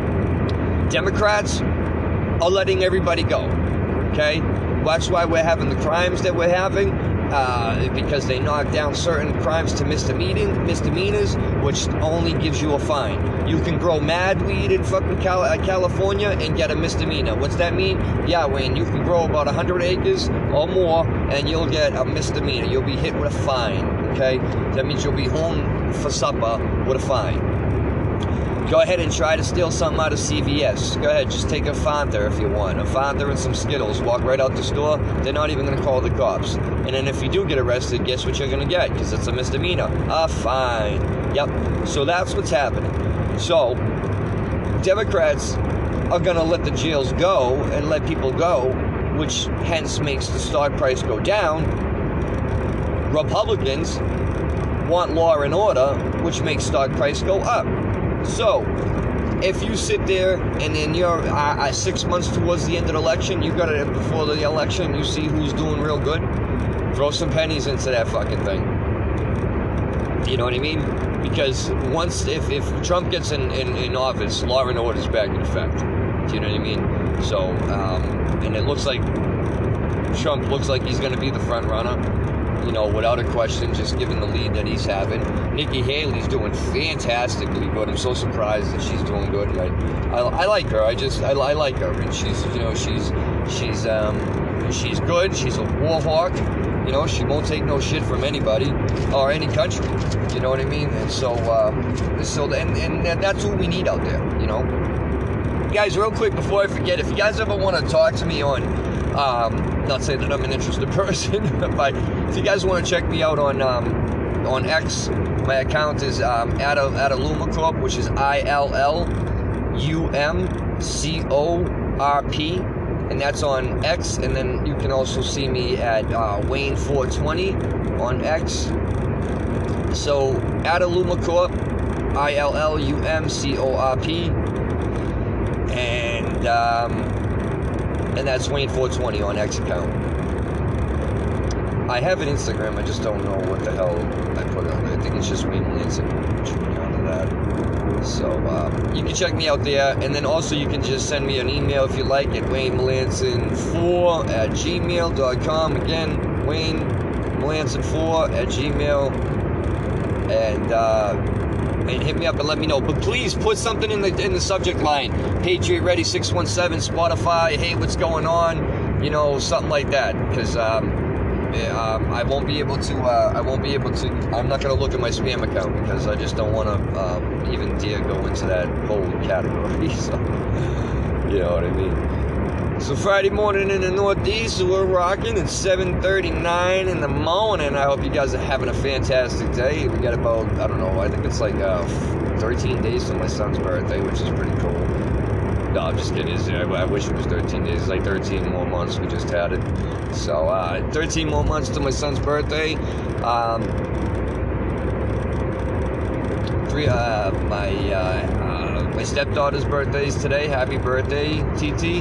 Democrats are letting everybody go, okay? That's why we're having the crimes that we're having, uh, because they knock down certain crimes to misdemeaning, misdemeanors, which only gives you a fine. You can grow mad weed in fucking Cal- uh, California and get a misdemeanor. What's that mean? Yeah, Wayne, you can grow about one hundred acres or more, and you'll get a misdemeanor. You'll be hit with a fine, okay? That means you'll be home for supper with a fine. Go ahead and try to steal something out of C V S. Go ahead, just take a Fanta if you want. A Fanta and some Skittles. Walk right out the store. They're not even going to call the cops. And then if you do get arrested, guess what you're going to get? Because it's a misdemeanor. A fine. Yep. So that's what's happening. So, Democrats are going to let the jails go and let people go, which hence makes the stock price go down. Republicans want law and order, which makes stock price go up. So, if you sit there and then you're uh, uh, six months towards the end of the election, you got it before the election, you see who's doing real good, throw some pennies into that fucking thing. You know what I mean? Because once, if, if Trump gets in, in, in office, law and order is back in effect. Do you know what I mean? So, um, and it looks like Trump looks like he's going to be the front runner. You know, without a question, just given the lead that he's having. Nikki Haley's doing fantastically good. I'm so surprised that she's doing good. I, I, I like her. I just, I, I like her. And she's, you know, she's, she's, um, she's good. She's a war hawk. You know, she won't take no shit from anybody or any country. You know what I mean? And so, uh, so, and, and that's what we need out there. You know, guys, real quick before I forget, if you guys ever want to talk to me on, um, not saying that I'm an interested person, but if you guys want to check me out on um, on X, my account is um, at a, at Illumacorp, which is I L L U M C O R P, and that's on X. And then you can also see me at uh, Wayne four twenty on X. So at Illumacorp, I L L U M C O R P, and um, and that's Wayne four twenty on X account. I have an Instagram, I just don't know what the hell I put on there. I think it's just Wayne Melanson. Should be onto that. So, um, you can check me out there, and then also you can just send me an email if you like at Wayne Melanson four at gmail dot com. Again, Wayne Melanson four at gmail. And, uh, and hit me up and let me know. But please put something in the in the subject line. Patriot Ready six one seven, Spotify, hey, what's going on? You know, something like that. Because um, yeah, um, I won't be able to, uh, I won't be able to, I'm not going to look at my spam account because I just don't want to um, even dare go into that whole category. So, you know what I mean? So Friday morning in the Northeast, we're rocking. It's seven thirty-nine in the morning. I hope you guys are having a fantastic day. We got about, I don't know, I think it's like uh, thirteen days till my son's birthday, which is pretty cool. No, I'm just kidding. I, I wish it was thirteen days. It's like thirteen more months. We just had it. So uh, thirteen more months till my son's birthday. Um, three, uh, my, uh, uh, my stepdaughter's birthday is today. Happy birthday, T T.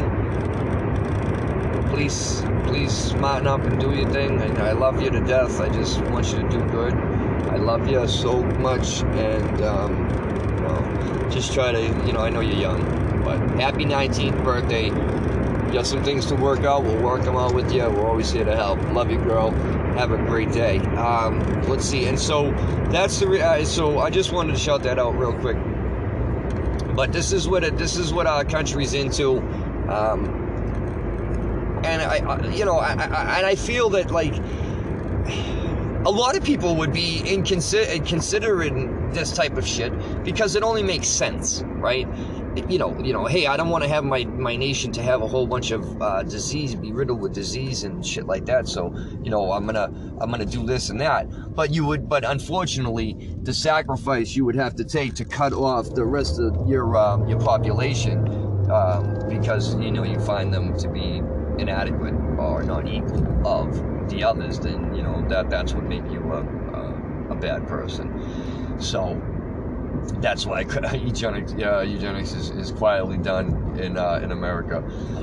Please, please smarten up and do your thing. I, I love you to death. I just want you to do good. I love you so much, and um, you know, just try to, you know, I know you're young, but happy nineteenth birthday. You got some things to work out. We'll work them out with you. We're always here to help. Love you, girl. Have a great day. Um, let's see. And so that's the. Re- uh, so I just wanted to shout that out real quick. But this is what it, this is what our country's into. Um, and I, I you know, I, I, and I feel that like a lot of people would be inconsider considering this type of shit because it only makes sense, right? You know, you know, hey, I don't want to have my, my nation to have a whole bunch of uh, disease, be riddled with disease and shit like that. So, you know, I'm gonna I'm gonna do this and that. But you would, but unfortunately, the sacrifice you would have to take to cut off the rest of your um, your population um, because you know you find them to be inadequate or not equal of the others, then you know that that's what make you a a, a bad person. So. That's why eugenics, yeah, eugenics is, is quietly done in uh, in America.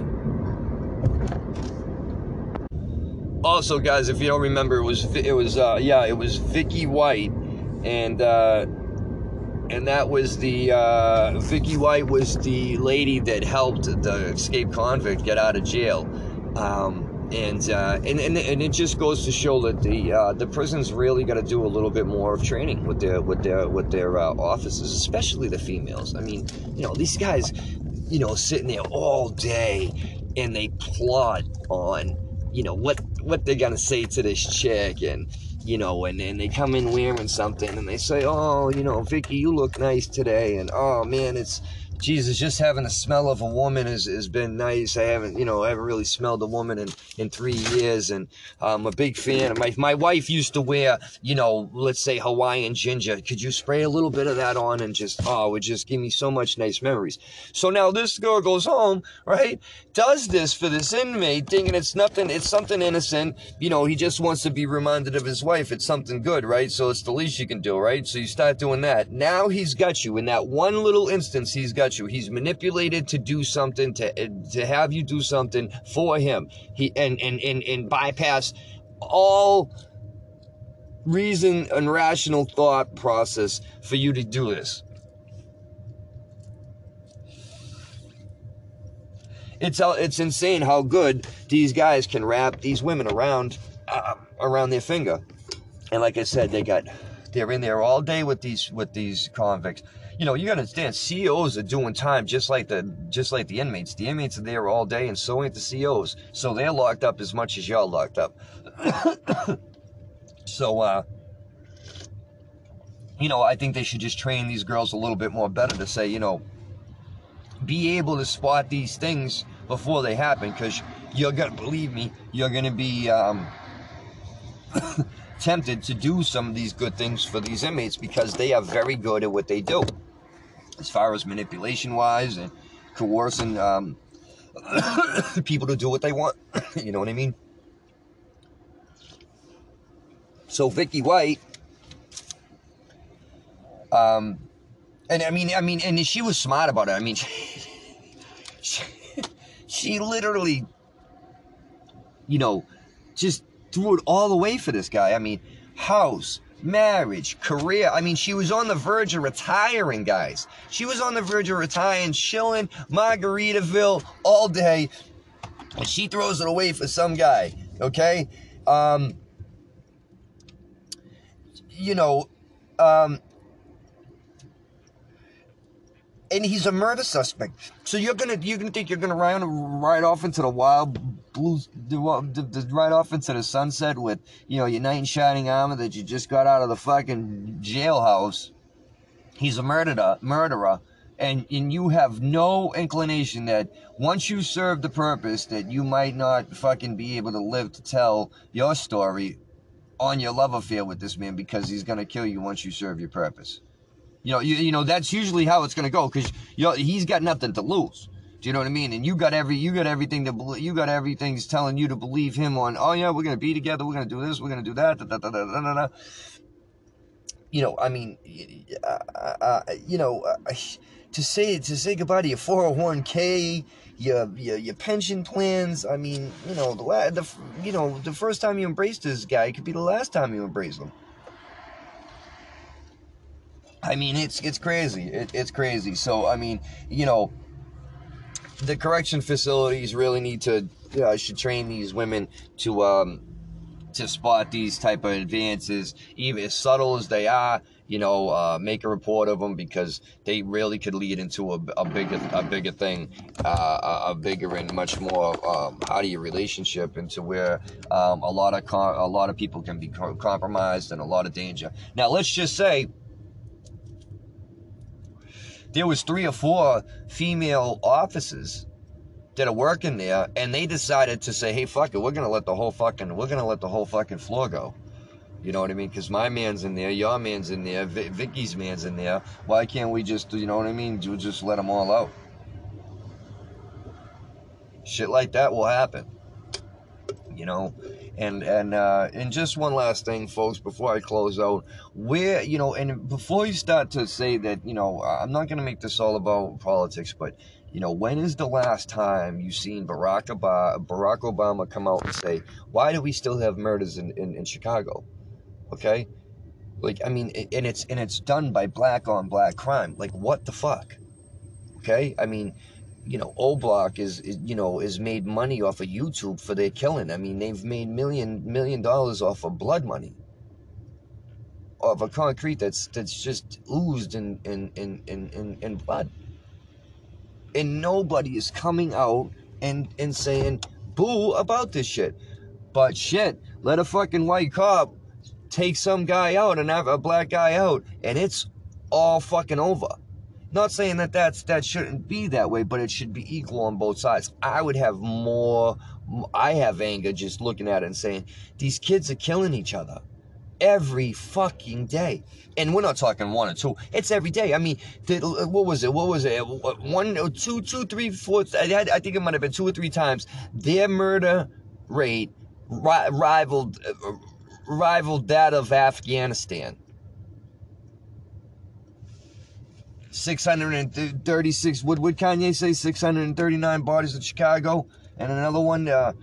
Also, guys, if you don't remember, it was it was uh, yeah, it was Vicky White, and uh, and that was the uh, Vicky White was the lady that helped the escaped convict get out of jail. Um, And, uh, and and and it just goes to show that the uh, the prisons really got to do a little bit more of training with their with their with their uh, officers, especially the females. I mean, you know, these guys, you know, sitting there all day and they plot on, you know, what what they're gonna say to this chick, and you know, and and they come in wearing something and they say, oh, you know, Vicky, you look nice today, and oh man, it's. Jesus, just having the smell of a woman has, has been nice. I haven't, you know, I haven't really smelled a woman in, in three years. And I'm a big fan. My, my wife used to wear, you know, let's say Hawaiian ginger. Could you spray a little bit of that on and just, oh, it would just give me so much nice memories. So now this girl goes home, right, does this for this inmate, thinking it's nothing, it's something innocent. You know, he just wants to be reminded of his wife. It's something good, right? So it's the least you can do, right? So you start doing that. Now he's got you. In that one little instance, he's got you. He's manipulated to do something, to to have you do something for him. He and and and, and bypass all reason and rational thought process for you to do this. It's it's insane how good these guys can wrap these women around uh, around their finger. And like I said, they got they're in there all day with these with these convicts. You know, you gotta understand, C Os are doing time just like the just like the inmates. The inmates are there all day, and so ain't the C Os. So they're locked up as much as y'all locked up. So, uh, you know, I think they should just train these girls a little bit more better to say, you know, be able to spot these things before they happen, because you're gonna, believe me, you're gonna be um, tempted to do some of these good things for these inmates because they are very good at what they do. As far as manipulation-wise and coercing um, people to do what they want. You know what I mean? So Vicky White, um, and I mean, I mean, and she was smart about it. I mean, she, she, she literally, you know, just threw it all away for this guy. I mean, house, marriage, career. I mean, she was on the verge of retiring, guys. She was on the verge of retiring, chilling, Margaritaville all day, and she throws it away for some guy, okay? Um, you know, um, and he's a murder suspect. So you're gonna you're gonna think you're gonna ride ride off into the wild blues, ride off into the sunset with, you know, your knight in shining armor that you just got out of the fucking jailhouse. He's a murderer, murderer, and and you have no inclination that once you serve the purpose that you might not fucking be able to live to tell your story on your love affair with this man, because he's gonna kill you once you serve your purpose. You know, you, you know that's usually how it's gonna go, because you know he's got nothing to lose. Do you know what I mean? And you got every, you got everything to believe. You got everything's telling you to believe him on. Oh yeah, we're gonna be together. We're gonna do this. We're gonna do that. Da, da, da, da, da, da. You know, I mean, uh, uh, you know, uh, to say to say goodbye to your four oh one K, your your your pension plans. I mean, you know, the the you know the first time you embraced this guy could be the last time you embrace him. I mean, it's it's crazy. It, it's crazy. So, I mean, you know, the correction facilities really need to, uh, should train these women to, um, to spot these type of advances, even as subtle as they are. You know, uh, make a report of them, because they really could lead into a, a bigger, a bigger thing, uh, a bigger and much more um, heartier relationship, into where um, a lot of com- a lot of people can be co- compromised and a lot of danger. Now, let's just say there was three or four female officers that are working there, and they decided to say, "Hey, fuck it, we're gonna let the whole fucking, we're gonna let the whole fucking floor go." You know what I mean? Because my man's in there, your man's in there, v- Vicky's man's in there. Why can't we just, you know what I mean? We'll just let them all out. Shit like that will happen. You know? And and uh, and just one last thing, folks, before I close out. Where, you know, and before you start to say that, you know, I'm not going to make this all about politics, but, you know, when is the last time you've seen Barack Obama, Barack Obama come out and say, why do we still have murders in, in, in Chicago? Okay, like, I mean, and it's and it's done by black on black crime. Like, what the fuck? Okay, I mean, you know, O Block is, is you know is made money off of YouTube for their killing. I mean, they've made million million dollars off of blood money, of a concrete that's that's just oozed in in in in in, in blood, and nobody is coming out and and saying boo about this shit. But shit, let a fucking white cop take some guy out and have a black guy out, and it's all fucking over. Not saying that that's, that shouldn't be that way, but it should be equal on both sides. I would have more, I have anger just looking at it and saying, these kids are killing each other every fucking day. And we're not talking one or two. It's every day. I mean, the, what was it? What was it? One, two, two, three, four, I, had, I think it might have been two or three times. Their murder rate ri- rivaled... Uh, rivaled that of Afghanistan. six hundred thirty-six, what would Kanye say? six hundred thirty-nine bodies in Chicago, and another one uh,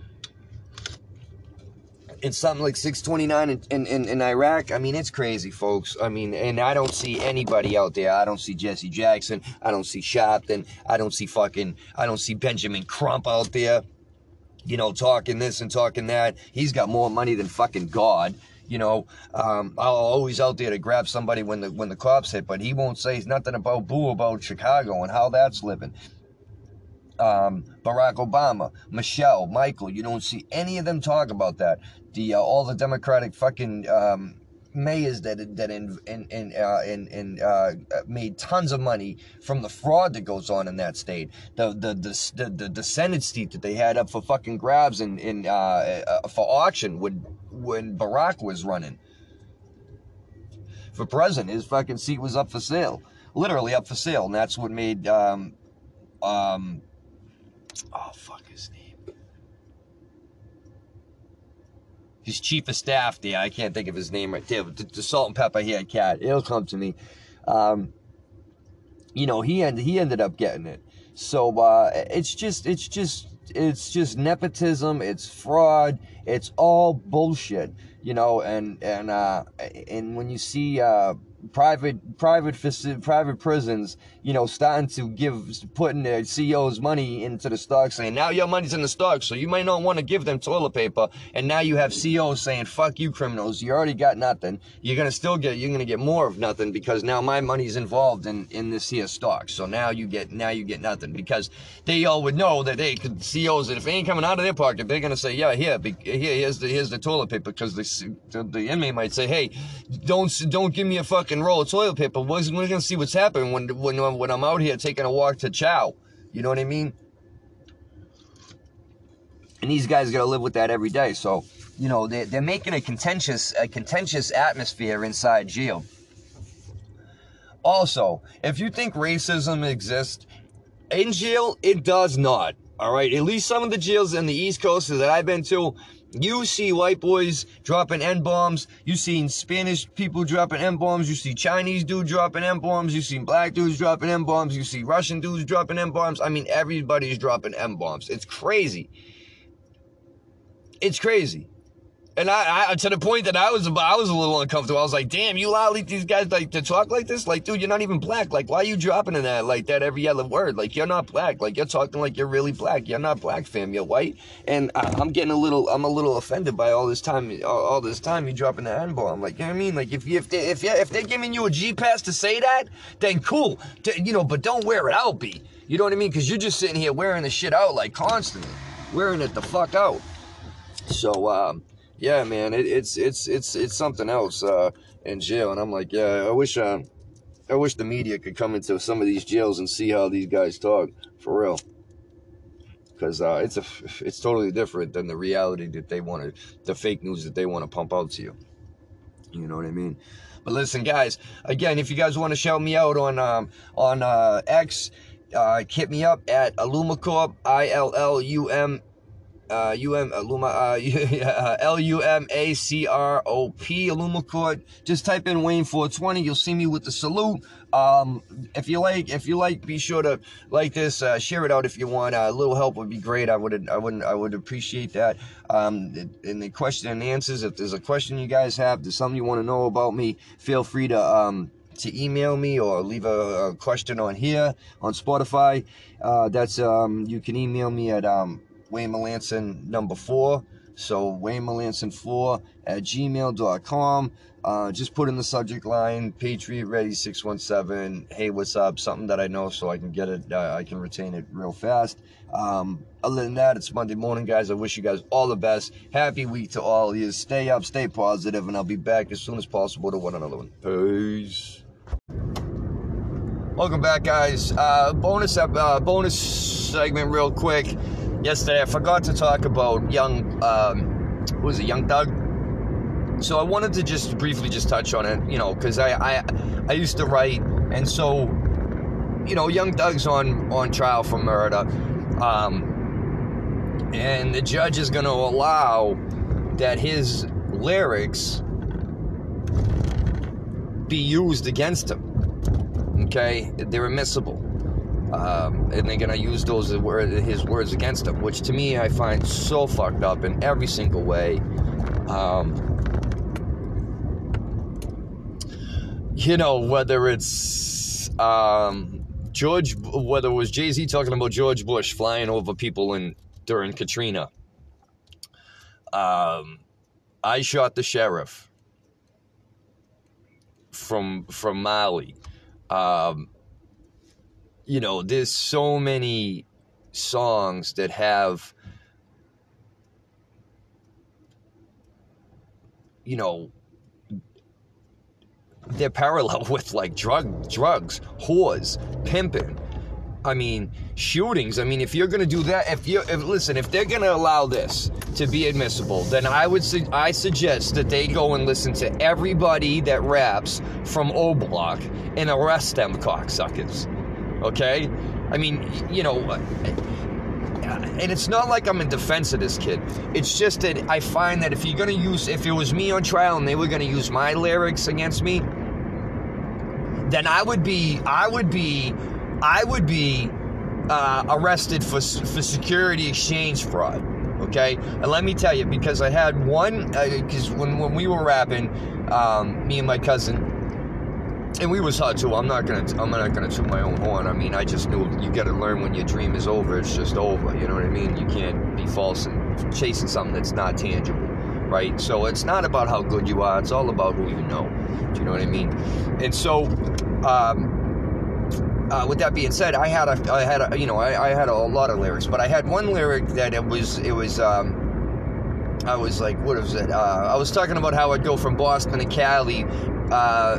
in something like six twenty-nine in, in, in, in Iraq. I mean, it's crazy, folks. I mean, and I don't see anybody out there. I don't see Jesse Jackson. I don't see Sharpton. I don't see fucking, I don't see Benjamin Crump out there, you know, talking this and talking that. He's got more money than fucking God. You know, um, I'm always out there to grab somebody when the when the cops hit, but he won't say nothing about boo about Chicago and how that's living. Um, Barack Obama, Michelle, Michael, you don't see any of them talk about that. The uh, all the Democratic fucking um, mayors that that in in in, uh, in, in uh, made tons of money from the fraud that goes on in that state. The the the the, the Senate seat that they had up for fucking grabs in in uh, uh, for auction would. When Barack was running for president, his fucking seat was up for sale, literally up for sale, and that's what made um um oh fuck his name, his chief of staff there, I can't think of his name right there, the, the salt and pepper haired cat, it'll come to me. Um you know, he ended he ended up getting it. So uh it's just it's just it's just nepotism, it's fraud, it's all bullshit, you know, and and uh and when you see uh private private private prisons, you know, starting to give putting their C E Os money into the stock, saying now your money's in the stock, so you might not want to give them toilet paper, and now you have C E Os saying fuck you criminals, you already got nothing, you're gonna still get you're gonna get more of nothing because now my money's involved in in this here stock, so now you get now you get nothing, because they all would know that they could C E Os that if it ain't coming out of their pocket, they're gonna say yeah here be, here here's the here's the toilet paper, because the, the the inmate might say hey don't don't give me a fucking roll of toilet paper. We're gonna see what's happening when when when I'm out here taking a walk to chow. You know what I mean? And these guys gotta live with that every day. So you know they they're making a contentious a contentious atmosphere inside jail. Also, if you think racism exists in jail, it does not. All right, at least some of the jails in the East Coast that I've been to, you see white boys dropping N-bombs. You see Spanish people dropping N-bombs. You see Chinese dudes dropping N-bombs. You see black dudes dropping N-bombs. You see Russian dudes dropping N-bombs. I mean, everybody's dropping N-bombs. It's crazy. It's crazy. And I, I, to the point that I was, I was a little uncomfortable. I was like, damn, you allow these guys like to talk like this? Like, dude, you're not even black. Like, why are you dropping in that like that every other word? Like, you're not black. Like, you're talking like you're really black. You're not black, fam. You're white. And I, I'm getting a little, I'm a little offended by all this time, all, all this time you dropping the N-bomb. Like, you know what I mean? Like, if you, if they, if you, if they're giving you a G pass to say that, then cool. You know, but don't wear it out, B. You know what I mean? Because you're just sitting here wearing the shit out like constantly, wearing it the fuck out. So, um. Yeah, man, it, it's it's it's it's something else uh, in jail, and I'm like, yeah, I wish uh, I wish the media could come into some of these jails and see how these guys talk for real, because uh, it's a it's totally different than the reality that they want to, the fake news that they want to pump out to you. You know what I mean? But listen, guys, again, if you guys want to shout me out on um, on uh, X, uh, hit me up at Illumacorp, I L L U M. Uh, U M Illuma, uh, L U M A C R O P, Illumacorp. Just type in Wayne four twenty. You'll see me with the salute. Um, if you like, if you like, be sure to like this, uh, share it out if you want. Uh, a little help would be great. I would, I wouldn't, I would appreciate that. Um, in the question and answers, if there's a question you guys have, there's something you want to know about me, feel free to um to email me or leave a, a question on here on Spotify. Uh, that's um, you can email me at um. Wayne Melanson number four, so Wayne Melanson four at gmail dot com. Uh, just put in the subject line, Patriot Ready six one seven, hey, what's up, something that I know so I can get it, uh, I can retain it real fast. Um, other than that, it's Monday morning, guys. I wish you guys all the best. Happy week to all of you. Stay up, stay positive, and I'll be back as soon as possible to one another one. Peace. Welcome back, guys. Uh, bonus, uh, bonus segment real quick. Yesterday, I forgot to talk about young, um, what was it, Young Thug? So I wanted to just briefly just touch on it, you know, because I, I I used to write, and so, you know, Young Thug's on, on trial for murder, um, and the judge is going to allow that his lyrics be used against him, okay? They're admissible. Um, and they're going to use those his words against him, which to me I find so fucked up in every single way. Um, you know, whether it's um, George, whether it was Jay-Z talking about George Bush flying over people in during Katrina. Um, I shot the sheriff from from Mali. Um, You know, there's so many songs that have, you know, they're parallel with like drug, drugs, whores, pimping. I mean, shootings. I mean, if you're gonna do that, if you, if listen, if they're gonna allow this to be admissible, then I would, su- I suggest that they go and listen to everybody that raps from O Block and arrest them cocksuckers. Okay? I mean, you know, and it's not like I'm in defense of this kid. It's just that I find that if you're going to use, if it was me on trial and they were going to use my lyrics against me, then I would be, I would be, I would be uh, arrested for for security exchange fraud. Okay? And let me tell you, because I had one, because uh, when, when we were rapping, um, me and my cousin, and we was hot too. I'm not gonna. I'm not gonna toot my own horn. I mean, I just knew you got to learn when your dream is over. It's just over. You know what I mean? You can't be false and chasing something that's not tangible, right? So it's not about how good you are. It's all about who you know. Do you know what I mean? And so, um, uh, with that being said, I had a. I had a. You know, I, I had a lot of lyrics, but I had one lyric that it was. It was. Um, I was like, what was it? Uh, I was talking about how I'd go from Boston to Cali. Uh,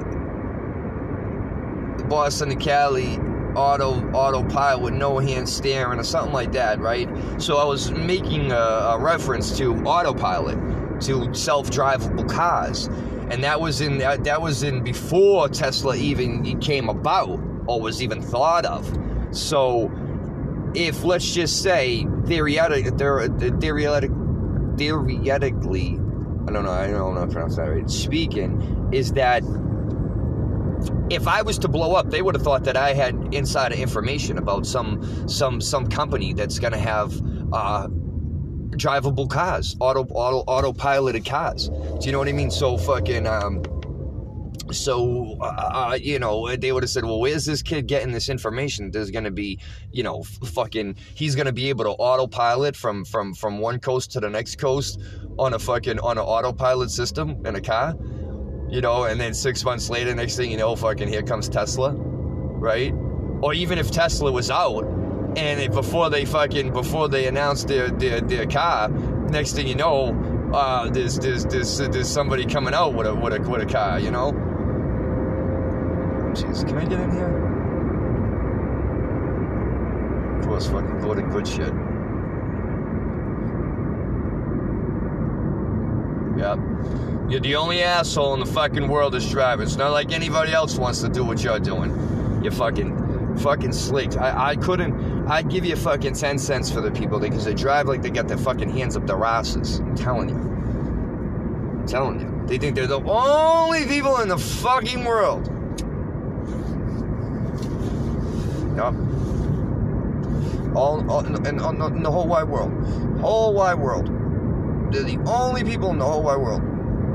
Boston to Cali, auto autopilot with no hand steering or something like that, right? So I was making a, a reference to autopilot, to self-drivable cars, and that was in that, that was in before Tesla even came about or was even thought of. So if, let's just say, theoretic, theoretic, theoretically, I don't know, I don't know how to pronounce that right, speaking, is that if I was to blow up, they would have thought that I had insider information about some some some company that's going to have uh, drivable cars, auto auto auto-piloted cars. Do you know what I mean? So fucking um so uh, you know, they would have said, well, where's this kid getting this information? There's gonna be, you know, f- fucking he's gonna be able to autopilot from from from one coast to the next coast on a fucking on an autopilot system in a car, you know, and then six months later, next thing you know, fucking here comes Tesla, right? Or even if Tesla was out, and it, before they fucking before they announced their their, their car, next thing you know, uh, there's there's there's there's somebody coming out with a with a with a car, you know. Jeez, can I get in here? Of course, fucking go to good shit. Yep. You're the only asshole in the fucking world that's driving. It's not like anybody else wants to do what you're doing. You're fucking, fucking slick. I, I couldn't, I'd give you fucking ten cents for the people because they drive like they got their fucking hands up their asses. I'm telling you. I'm telling you. They think they're the only people in the fucking world. Yep. All, all in, in, in the whole wide world. Whole wide world. They're the only people in the whole wide world.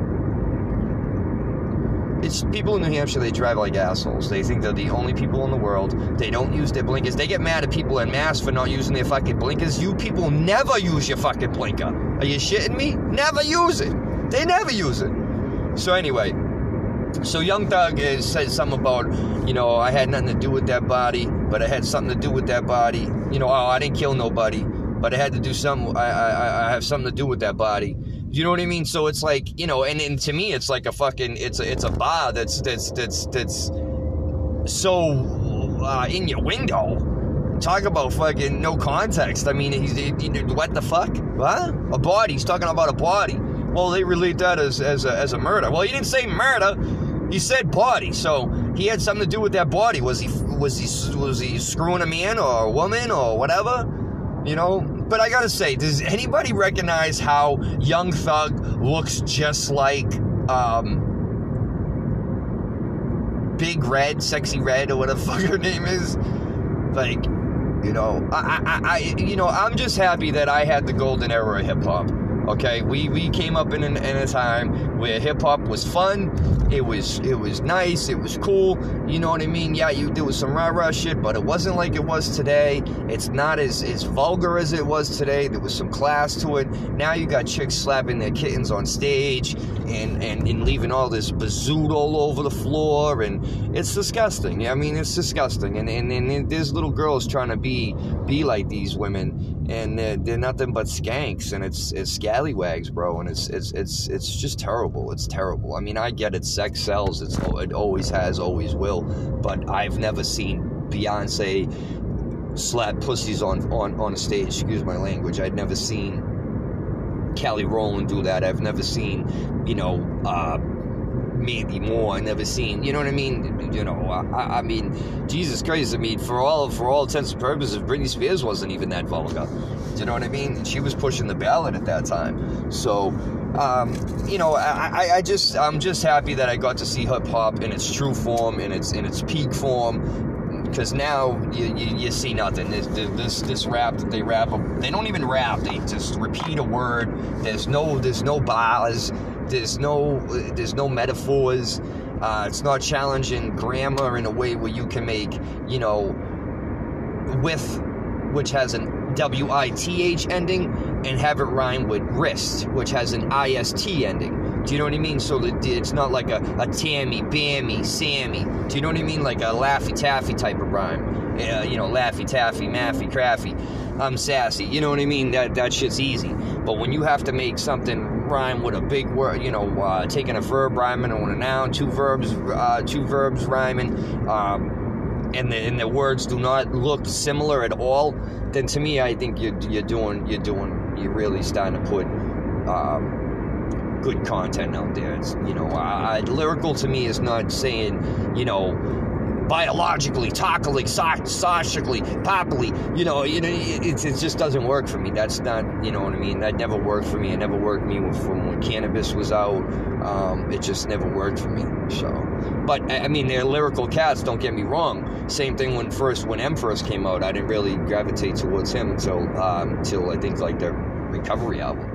It's people in New Hampshire, they drive like assholes. They think they're the only people in the world. They don't use their blinkers. They get mad at people en masse for not using their fucking blinkers. You people never use your fucking blinker. Are you shitting me? Never use it. They never use it. So anyway, so Young Thug is, said something about, you know, I had nothing to do with that body, but I had something to do with that body. You know, oh, I didn't kill nobody, but I had to do something. I, I, I have something to do with that body. You know what I mean? So it's like, you know, and, and to me, it's like a fucking, it's a, it's a bar that's, that's, that's, that's so uh, in your window. Talk about fucking no context. I mean, he's, he, what the fuck? What? A body. He's talking about a body. Well, they relate that as, as a, as a murder. Well, he didn't say murder. He said body. So he had something to do with that body. Was he, was he, was he screwing a man or a woman or whatever? You know? But I gotta say, does anybody recognize how Young Thug looks just like um, Big Red, Sexy Red, or whatever the fuck her name is? Like, you know, I, I, I, you know, I'm just happy that I had the golden era of hip hop. Okay, we, we came up in, an, in a time where hip hop was fun. It was it was nice. It was cool. You know what I mean? Yeah, you there was some rah rah shit, but it wasn't like it was today. It's not as, as vulgar as it was today. There was some class to it. Now you got chicks slapping their kittens on stage and, and, and leaving all this bazoot all over the floor, and it's disgusting. I mean, it's disgusting. And and, and there's little girls trying to be be like these women, and they're, they're nothing but skanks, and it's it's scallywags, bro, and it's it's it's it's just terrible. It's terrible. I mean, I get it. Sex sells. It's, it always has, always will. But I've never seen Beyonce slap pussies on, on, on a stage. Excuse my language. I've never seen Kelly Rowland do that. I've never seen, you know, uh, Mandy Moore. I've never seen, you know what I mean? You know, I, I mean, Jesus Christ. I mean, for all for all intents and purposes, Britney Spears wasn't even that vulgar. Do you know what I mean? She was pushing the ballot at that time. So, um, you know, I, I just, I'm just happy that I got to see hip hop in its true form, in its in its peak form. Because now you, you, you see nothing. This, this this rap that they rap, they don't even rap. They just repeat a word. There's no there's no bars. There's no there's no metaphors. Uh, it's not challenging grammar in a way where you can make, you know, with, which has an W I T H ending, and have it rhyme with wrist, which has an I S T ending. Do you know what I mean? So that it's not like a, a Tammy, Bammy, Sammy. Do you know what I mean? Like a Laffy Taffy type of rhyme. Uh, you know, Laffy Taffy, Maffy, Craffy. I'm sassy. You know what I mean? That that shit's easy. But when you have to make something rhyme with a big word, you know, uh, taking a verb rhyming on a noun, two verbs, uh, two verbs rhyming, um, and the and the words do not look similar at all, then to me, I think you're you're doing you're doing you're really starting to put um, good content out there. It's, you know, uh, lyrical to me is not saying, you know, biologically, tactically, socially, properly, you know, you know, it, it just doesn't work for me. That's not, you know what I mean? That never worked for me. It never worked for me from when Cannabis was out. Um, it just never worked for me. So, but I mean, they're lyrical cats. Don't get me wrong. Same thing when first when M first came out. I didn't really gravitate towards him until um, until I think like the recovery album.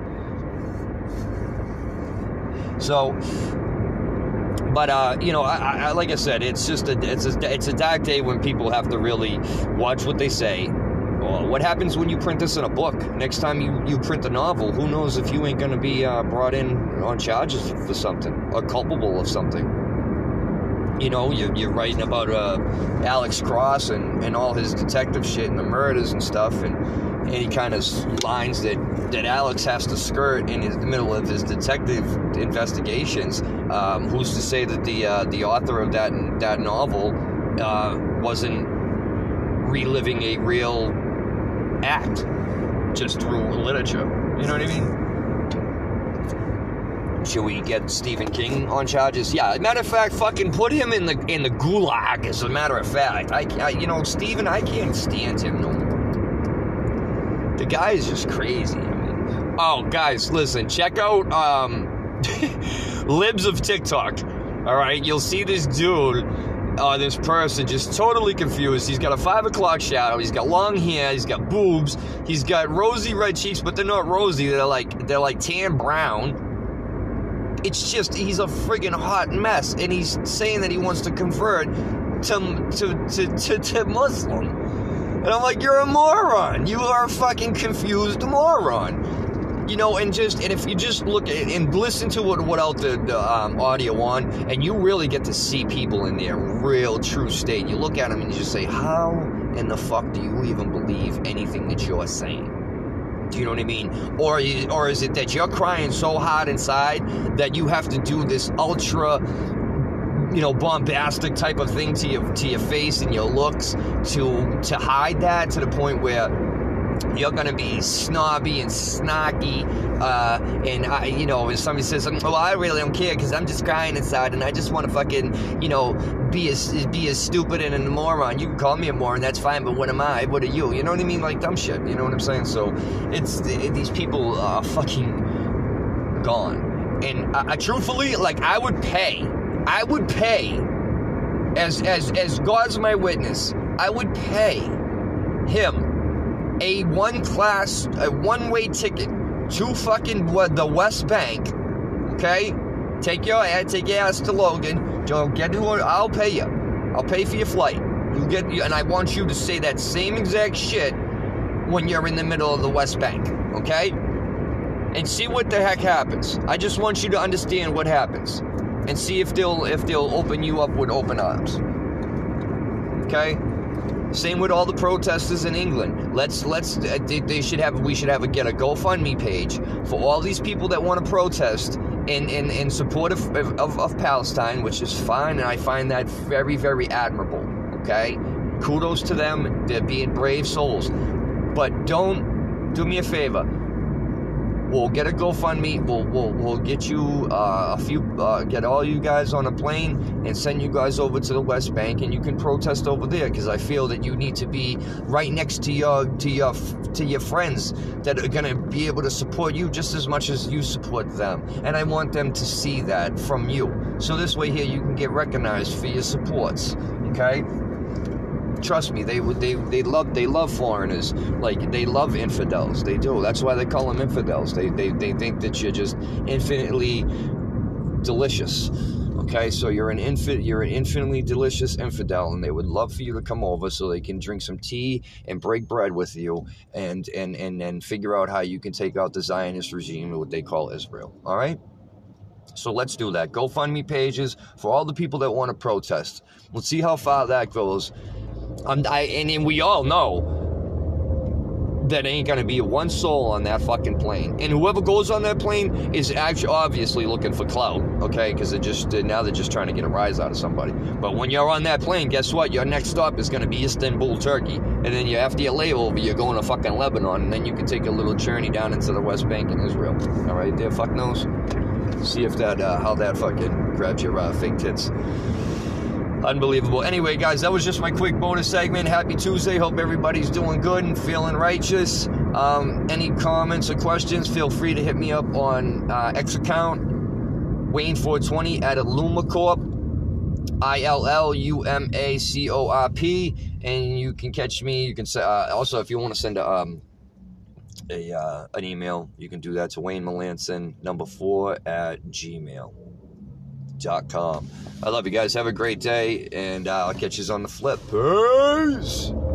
So, but uh, you know, I, I, like I said, it's just a it's a it's a dark day when people have to really watch what they say. Well, what happens when you print this in a book? Next time you, you print a novel, who knows if you ain't going to be uh, brought in on charges for something or culpable of something. You know, you're, you're writing about uh, Alex Cross and, and all his detective shit and the murders and stuff, and any kind of lines that, that Alex has to skirt in his, the middle of his detective investigations. Um, who's to say that the uh, the author of that that novel uh, wasn't reliving a real act just through literature? You know what I mean? Should we get Stephen King on charges? Yeah, matter of fact, fucking put him in the in the gulag, as a matter of fact. I, I you know, Stephen, I can't stand him no more. The guy is just crazy. I mean, oh, guys, listen, check out um, Libs of TikTok. All right, you'll see this dude, uh, this person, just totally confused. He's got a five o'clock shadow. He's got long hair. He's got boobs. He's got rosy red cheeks, but they're not rosy. They're like they're like tan brown. It's just, he's a friggin' hot mess, and he's saying that he wants to convert to to to to, to Muslim. And I'm like, you're a moron. You are a fucking confused moron. You know, and just, and if you just look at and listen to what, what out the, the um, audio on, and you really get to see people in their real true state. You look at them and you just say, how in the fuck do you even believe anything that you're saying? Do you know what I mean? Or, you, or is it that you're crying so hard inside that you have to do this ultra, you know, bombastic type of thing to your to your face and your looks to to hide that, to the point where you're gonna be snobby and snarky, uh, and I, you know, if somebody says, "Well, I really don't care because I'm just crying inside and I just want to fucking, you know, be as be as stupid and a moron." You can call me a moron, that's fine, but what am I? What are you? You know what I mean? Like dumb shit. You know what I'm saying? So it's it, these people are fucking gone. And I, I truthfully, like, I would pay, I would pay, as as as God's my witness, I would pay him a one-class, a one-way ticket to fucking what, the West Bank, okay? Take your ass, take your ass to Logan. Don't get to it. I'll pay you. I'll pay for your flight. You get, and I want you to say that same exact shit when you're in the middle of the West Bank, okay? And see what the heck happens. I just want you to understand what happens, and see if they'll if they'll open you up with open arms, okay? Same with all the protesters in England. Let's let's they, they should have we should have a get a GoFundMe page for all these people that want to protest in in, in support of, of of Palestine, which is fine, and I find that very, very admirable. Okay, kudos to them. They're being brave souls. But don't, do me a favor. We'll get a GoFundMe. We'll we'll we'll get you uh, a few, uh, get all you guys on a plane and send you guys over to the West Bank, and you can protest over there. Because I feel that you need to be right next to your to your to your friends that are gonna be able to support you just as much as you support them. And I want them to see that from you. So this way here, you can get recognized for your supports. Okay. Trust me, they would. They they love. They love foreigners. Like, they love infidels. They do. That's why they call them infidels. They they they think that you're just infinitely delicious. Okay, so you're an infant. You're an infinitely delicious infidel, and they would love for you to come over so they can drink some tea and break bread with you, and and and and figure out how you can take out the Zionist regime, what they call Israel. All right. So let's do that. GoFundMe pages for all the people that want to protest. Let's see how far that goes. Um, I, and, and we all know that ain't going to be one soul on that fucking plane. And whoever goes on that plane is actually obviously looking for clout, okay? Because they're just, now they're just trying to get a rise out of somebody. But when you're on that plane, guess what? Your next stop is going to be Istanbul, Turkey. And then you, after your layover, you're going to fucking Lebanon. And then you can take a little journey down into the West Bank in Israel. All right, there, fuck knows. See if that, uh, how that fucking grabs your uh, fake tits. Unbelievable. Anyway, guys, that was just my quick bonus segment. Happy Tuesday. Hope everybody's doing good and feeling righteous. Um, any comments or questions, feel free to hit me up on uh, X account, Wayne four twenty at IllumaCorp, I L L U M A C O R P, and you can catch me. You can uh, also, if you want to send a, um, a uh, an email, you can do that to Wayne Melanson, number four at gmail dot com. I love you guys. Have a great day, and uh, I'll catch you on the flip. Peace!